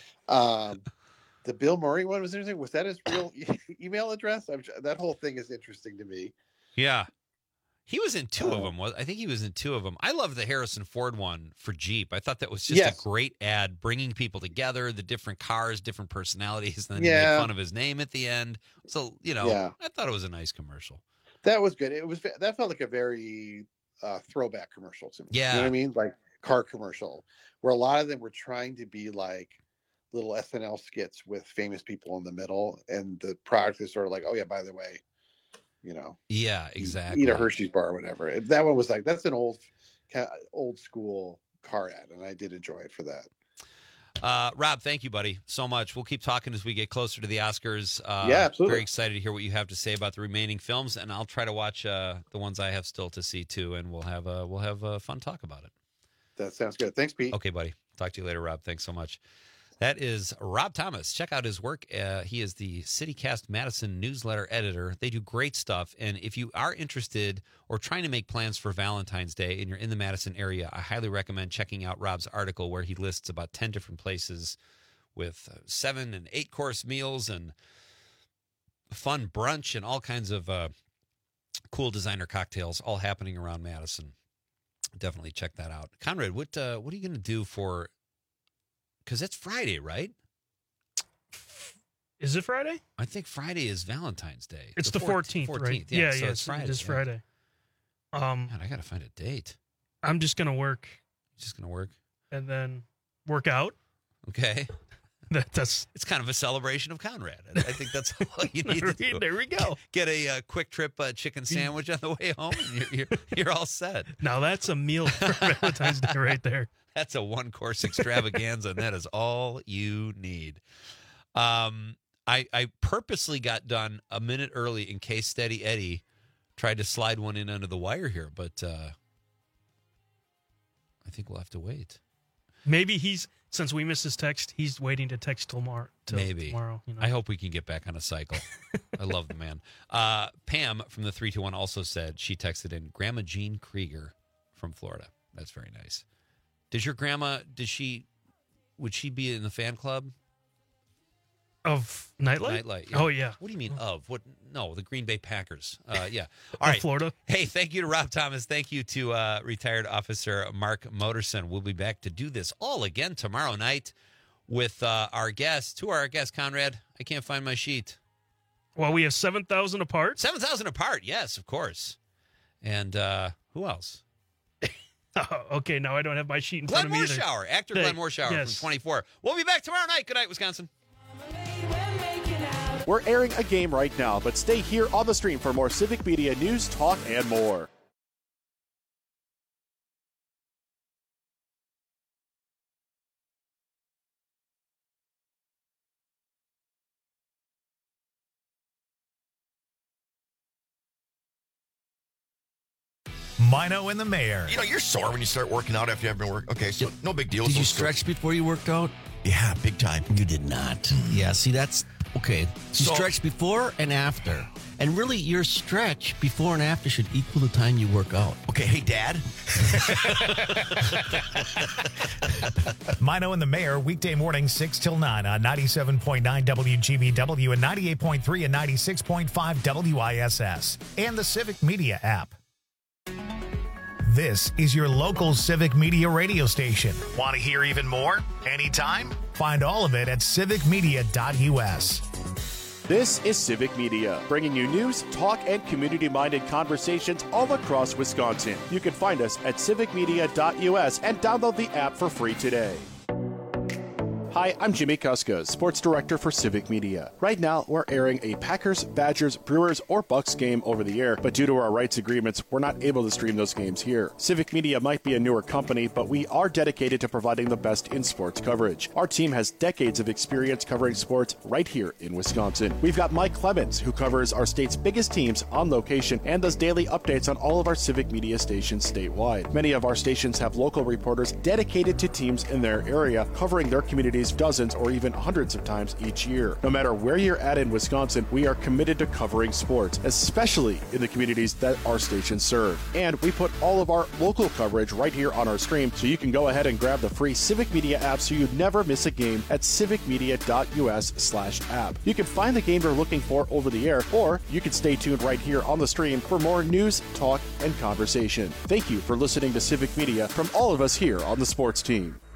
Speaker 18: Um, the Bill Murray one was interesting. Was that his real e- email address? I'm, that whole thing is interesting to me.
Speaker 7: Yeah. He was in two
Speaker 18: Uh,
Speaker 7: of them. Was I think he was in two of them. I love the Harrison Ford one for Jeep. I thought that was just
Speaker 18: Yes.
Speaker 7: a great ad, bringing people together, the different cars, different personalities, and then he
Speaker 18: Yeah.
Speaker 7: made fun of his name at the end. So, you know,
Speaker 18: Yeah.
Speaker 7: I thought it was a nice commercial.
Speaker 18: That was good. It was ve- that felt like a very uh, throwback commercial to me. You know
Speaker 7: Yeah.
Speaker 18: what I mean? Like car commercial, where a lot of them were trying to be like little S N L skits with famous people in the middle, and the product is sort of like, oh yeah, by the way, you know,
Speaker 7: Yeah, exactly.
Speaker 18: eat a Hershey's bar or whatever. And that one was like, that's an old, ca- old school car ad, and I did enjoy it for that.
Speaker 7: Uh, Rob, thank you, buddy, so much. We'll keep talking as we get closer to the Oscars. Uh,
Speaker 18: Yeah, absolutely.
Speaker 7: Very excited to hear what you have to say about the remaining films, and I'll try to watch uh, the ones I have still to see too, and we'll have a we'll have a fun talk about it.
Speaker 18: That sounds good. Thanks, Pete.
Speaker 7: Okay, buddy. Talk to you later, Rob. Thanks so much. That is Rob Thomas. Check out his work. Uh, he is the CityCast Madison newsletter editor. They do great stuff. And if you are interested or trying to make plans for Valentine's Day and you're in the Madison area, I highly recommend checking out Rob's article where he lists about ten different places with uh, seven and eight course meals and fun brunch and all kinds of uh, cool designer cocktails all happening around Madison. Definitely check that out. Conrad, what uh, what are you going to do for... Because it's Friday, right?
Speaker 10: Is it Friday?
Speaker 7: I think Friday is Valentine's Day.
Speaker 10: It's the fourteenth, right?
Speaker 7: Yeah,
Speaker 10: Yeah,
Speaker 7: so
Speaker 10: yeah,
Speaker 7: it's Friday.
Speaker 10: it is
Speaker 7: yeah.
Speaker 10: Friday. Um,
Speaker 7: God, I got to find a date.
Speaker 10: I'm just gonna work
Speaker 7: Just going to work.
Speaker 10: and then work out.
Speaker 7: Okay.
Speaker 10: That, that's
Speaker 7: It's kind of a celebration of Conrad. I I think that's all you need to do.
Speaker 10: There we go.
Speaker 7: Get a uh, quick trip uh, chicken sandwich on the way home, and you're, you're, you're all set.
Speaker 10: Now that's a meal for Valentine's Day right there.
Speaker 7: That's a one-course extravaganza, and that is all you need. Um, I, I purposely got done a minute early in case Steady Eddie tried to slide one in under the wire here, but uh, I think we'll have to wait.
Speaker 10: Maybe he's since we missed his text, he's waiting to text tomorrow. Till
Speaker 7: Maybe.
Speaker 10: tomorrow. You know?
Speaker 7: I hope we can get back on a cycle. I love the man. Uh, Pam from the three two one also said she texted in Grandma Jean Krieger from Florida. That's very nice. Does your grandma, did she, would she be in the fan club?
Speaker 10: Of Nightlight?
Speaker 7: Nightlight.
Speaker 10: Oh, yeah.
Speaker 7: What do you mean of? What? No, the Green Bay Packers. Uh, yeah.
Speaker 10: Of
Speaker 7: All right.
Speaker 10: Florida.
Speaker 7: Hey, thank you to Rob Thomas. Thank you to uh, retired officer Mark Moterson. We'll be back to do this all again tomorrow night with uh, our guests. Who are our guests, Conrad? I can't find my sheet.
Speaker 10: Well, we have seven thousand apart.
Speaker 7: seven thousand apart. Yes, of course. And uh, who else?
Speaker 10: Oh, okay, now I don't have my sheet in
Speaker 7: Glenn
Speaker 10: front of me either.
Speaker 7: Morshower. Actor
Speaker 10: Hey,
Speaker 7: Glenn Morshower
Speaker 10: yes.
Speaker 7: from twenty-four. We'll be back tomorrow night. Good night, Wisconsin.
Speaker 1: We're airing a game right now, but stay here on the stream for more Civic Media news, talk, and more.
Speaker 3: Mino and the Mayor.
Speaker 13: You know, you're sore when you start working out after you haven't been working. Okay, so no big deal.
Speaker 14: Did
Speaker 13: So
Speaker 14: you
Speaker 13: so-
Speaker 14: stretch before you worked out?
Speaker 13: Yeah, big time.
Speaker 14: You did not. Yeah, see, that's okay. You
Speaker 13: So-
Speaker 14: stretch before and after. And really, your stretch before and after should equal the time you work out.
Speaker 13: Okay, hey, Dad.
Speaker 3: Mino and the Mayor, weekday morning, six till nine on ninety-seven point nine W G B W and ninety-eight point three and ninety-six point five W I S S and the Civic Media app. This is your local Civic Media radio station. Want to hear even more? Anytime? Find all of it at civic media dot U S.
Speaker 1: This is Civic Media, bringing you news, talk, and community-minded conversations all across Wisconsin. You can find us at civic media dot U S and download the app for free today. Hi, I'm Jimmy Kuska, Sports Director for Civic Media. Right now, we're airing a Packers, Badgers, Brewers, or Bucks game over the air, but due to our rights agreements, we're not able to stream those games here. Civic Media might be a newer company, but we are dedicated to providing the best in sports coverage. Our team has decades of experience covering sports right here in Wisconsin. We've got Mike Clemens, who covers our state's biggest teams on location and does daily updates on all of our Civic Media stations statewide. Many of our stations have local reporters dedicated to teams in their area, covering their communities dozens or even hundreds of times each year. No matter where you're at in Wisconsin, we are committed to covering sports, especially in the communities that our stations serve. And we put all of our local coverage right here on our stream, so you can go ahead and grab the free Civic Media app so you never miss a game at civic media dot U S slash app. You can find the game you're looking for over the air, or you can stay tuned right here on the stream for more news, talk, and conversation. Thank you for listening to Civic Media from all of us here on the sports team.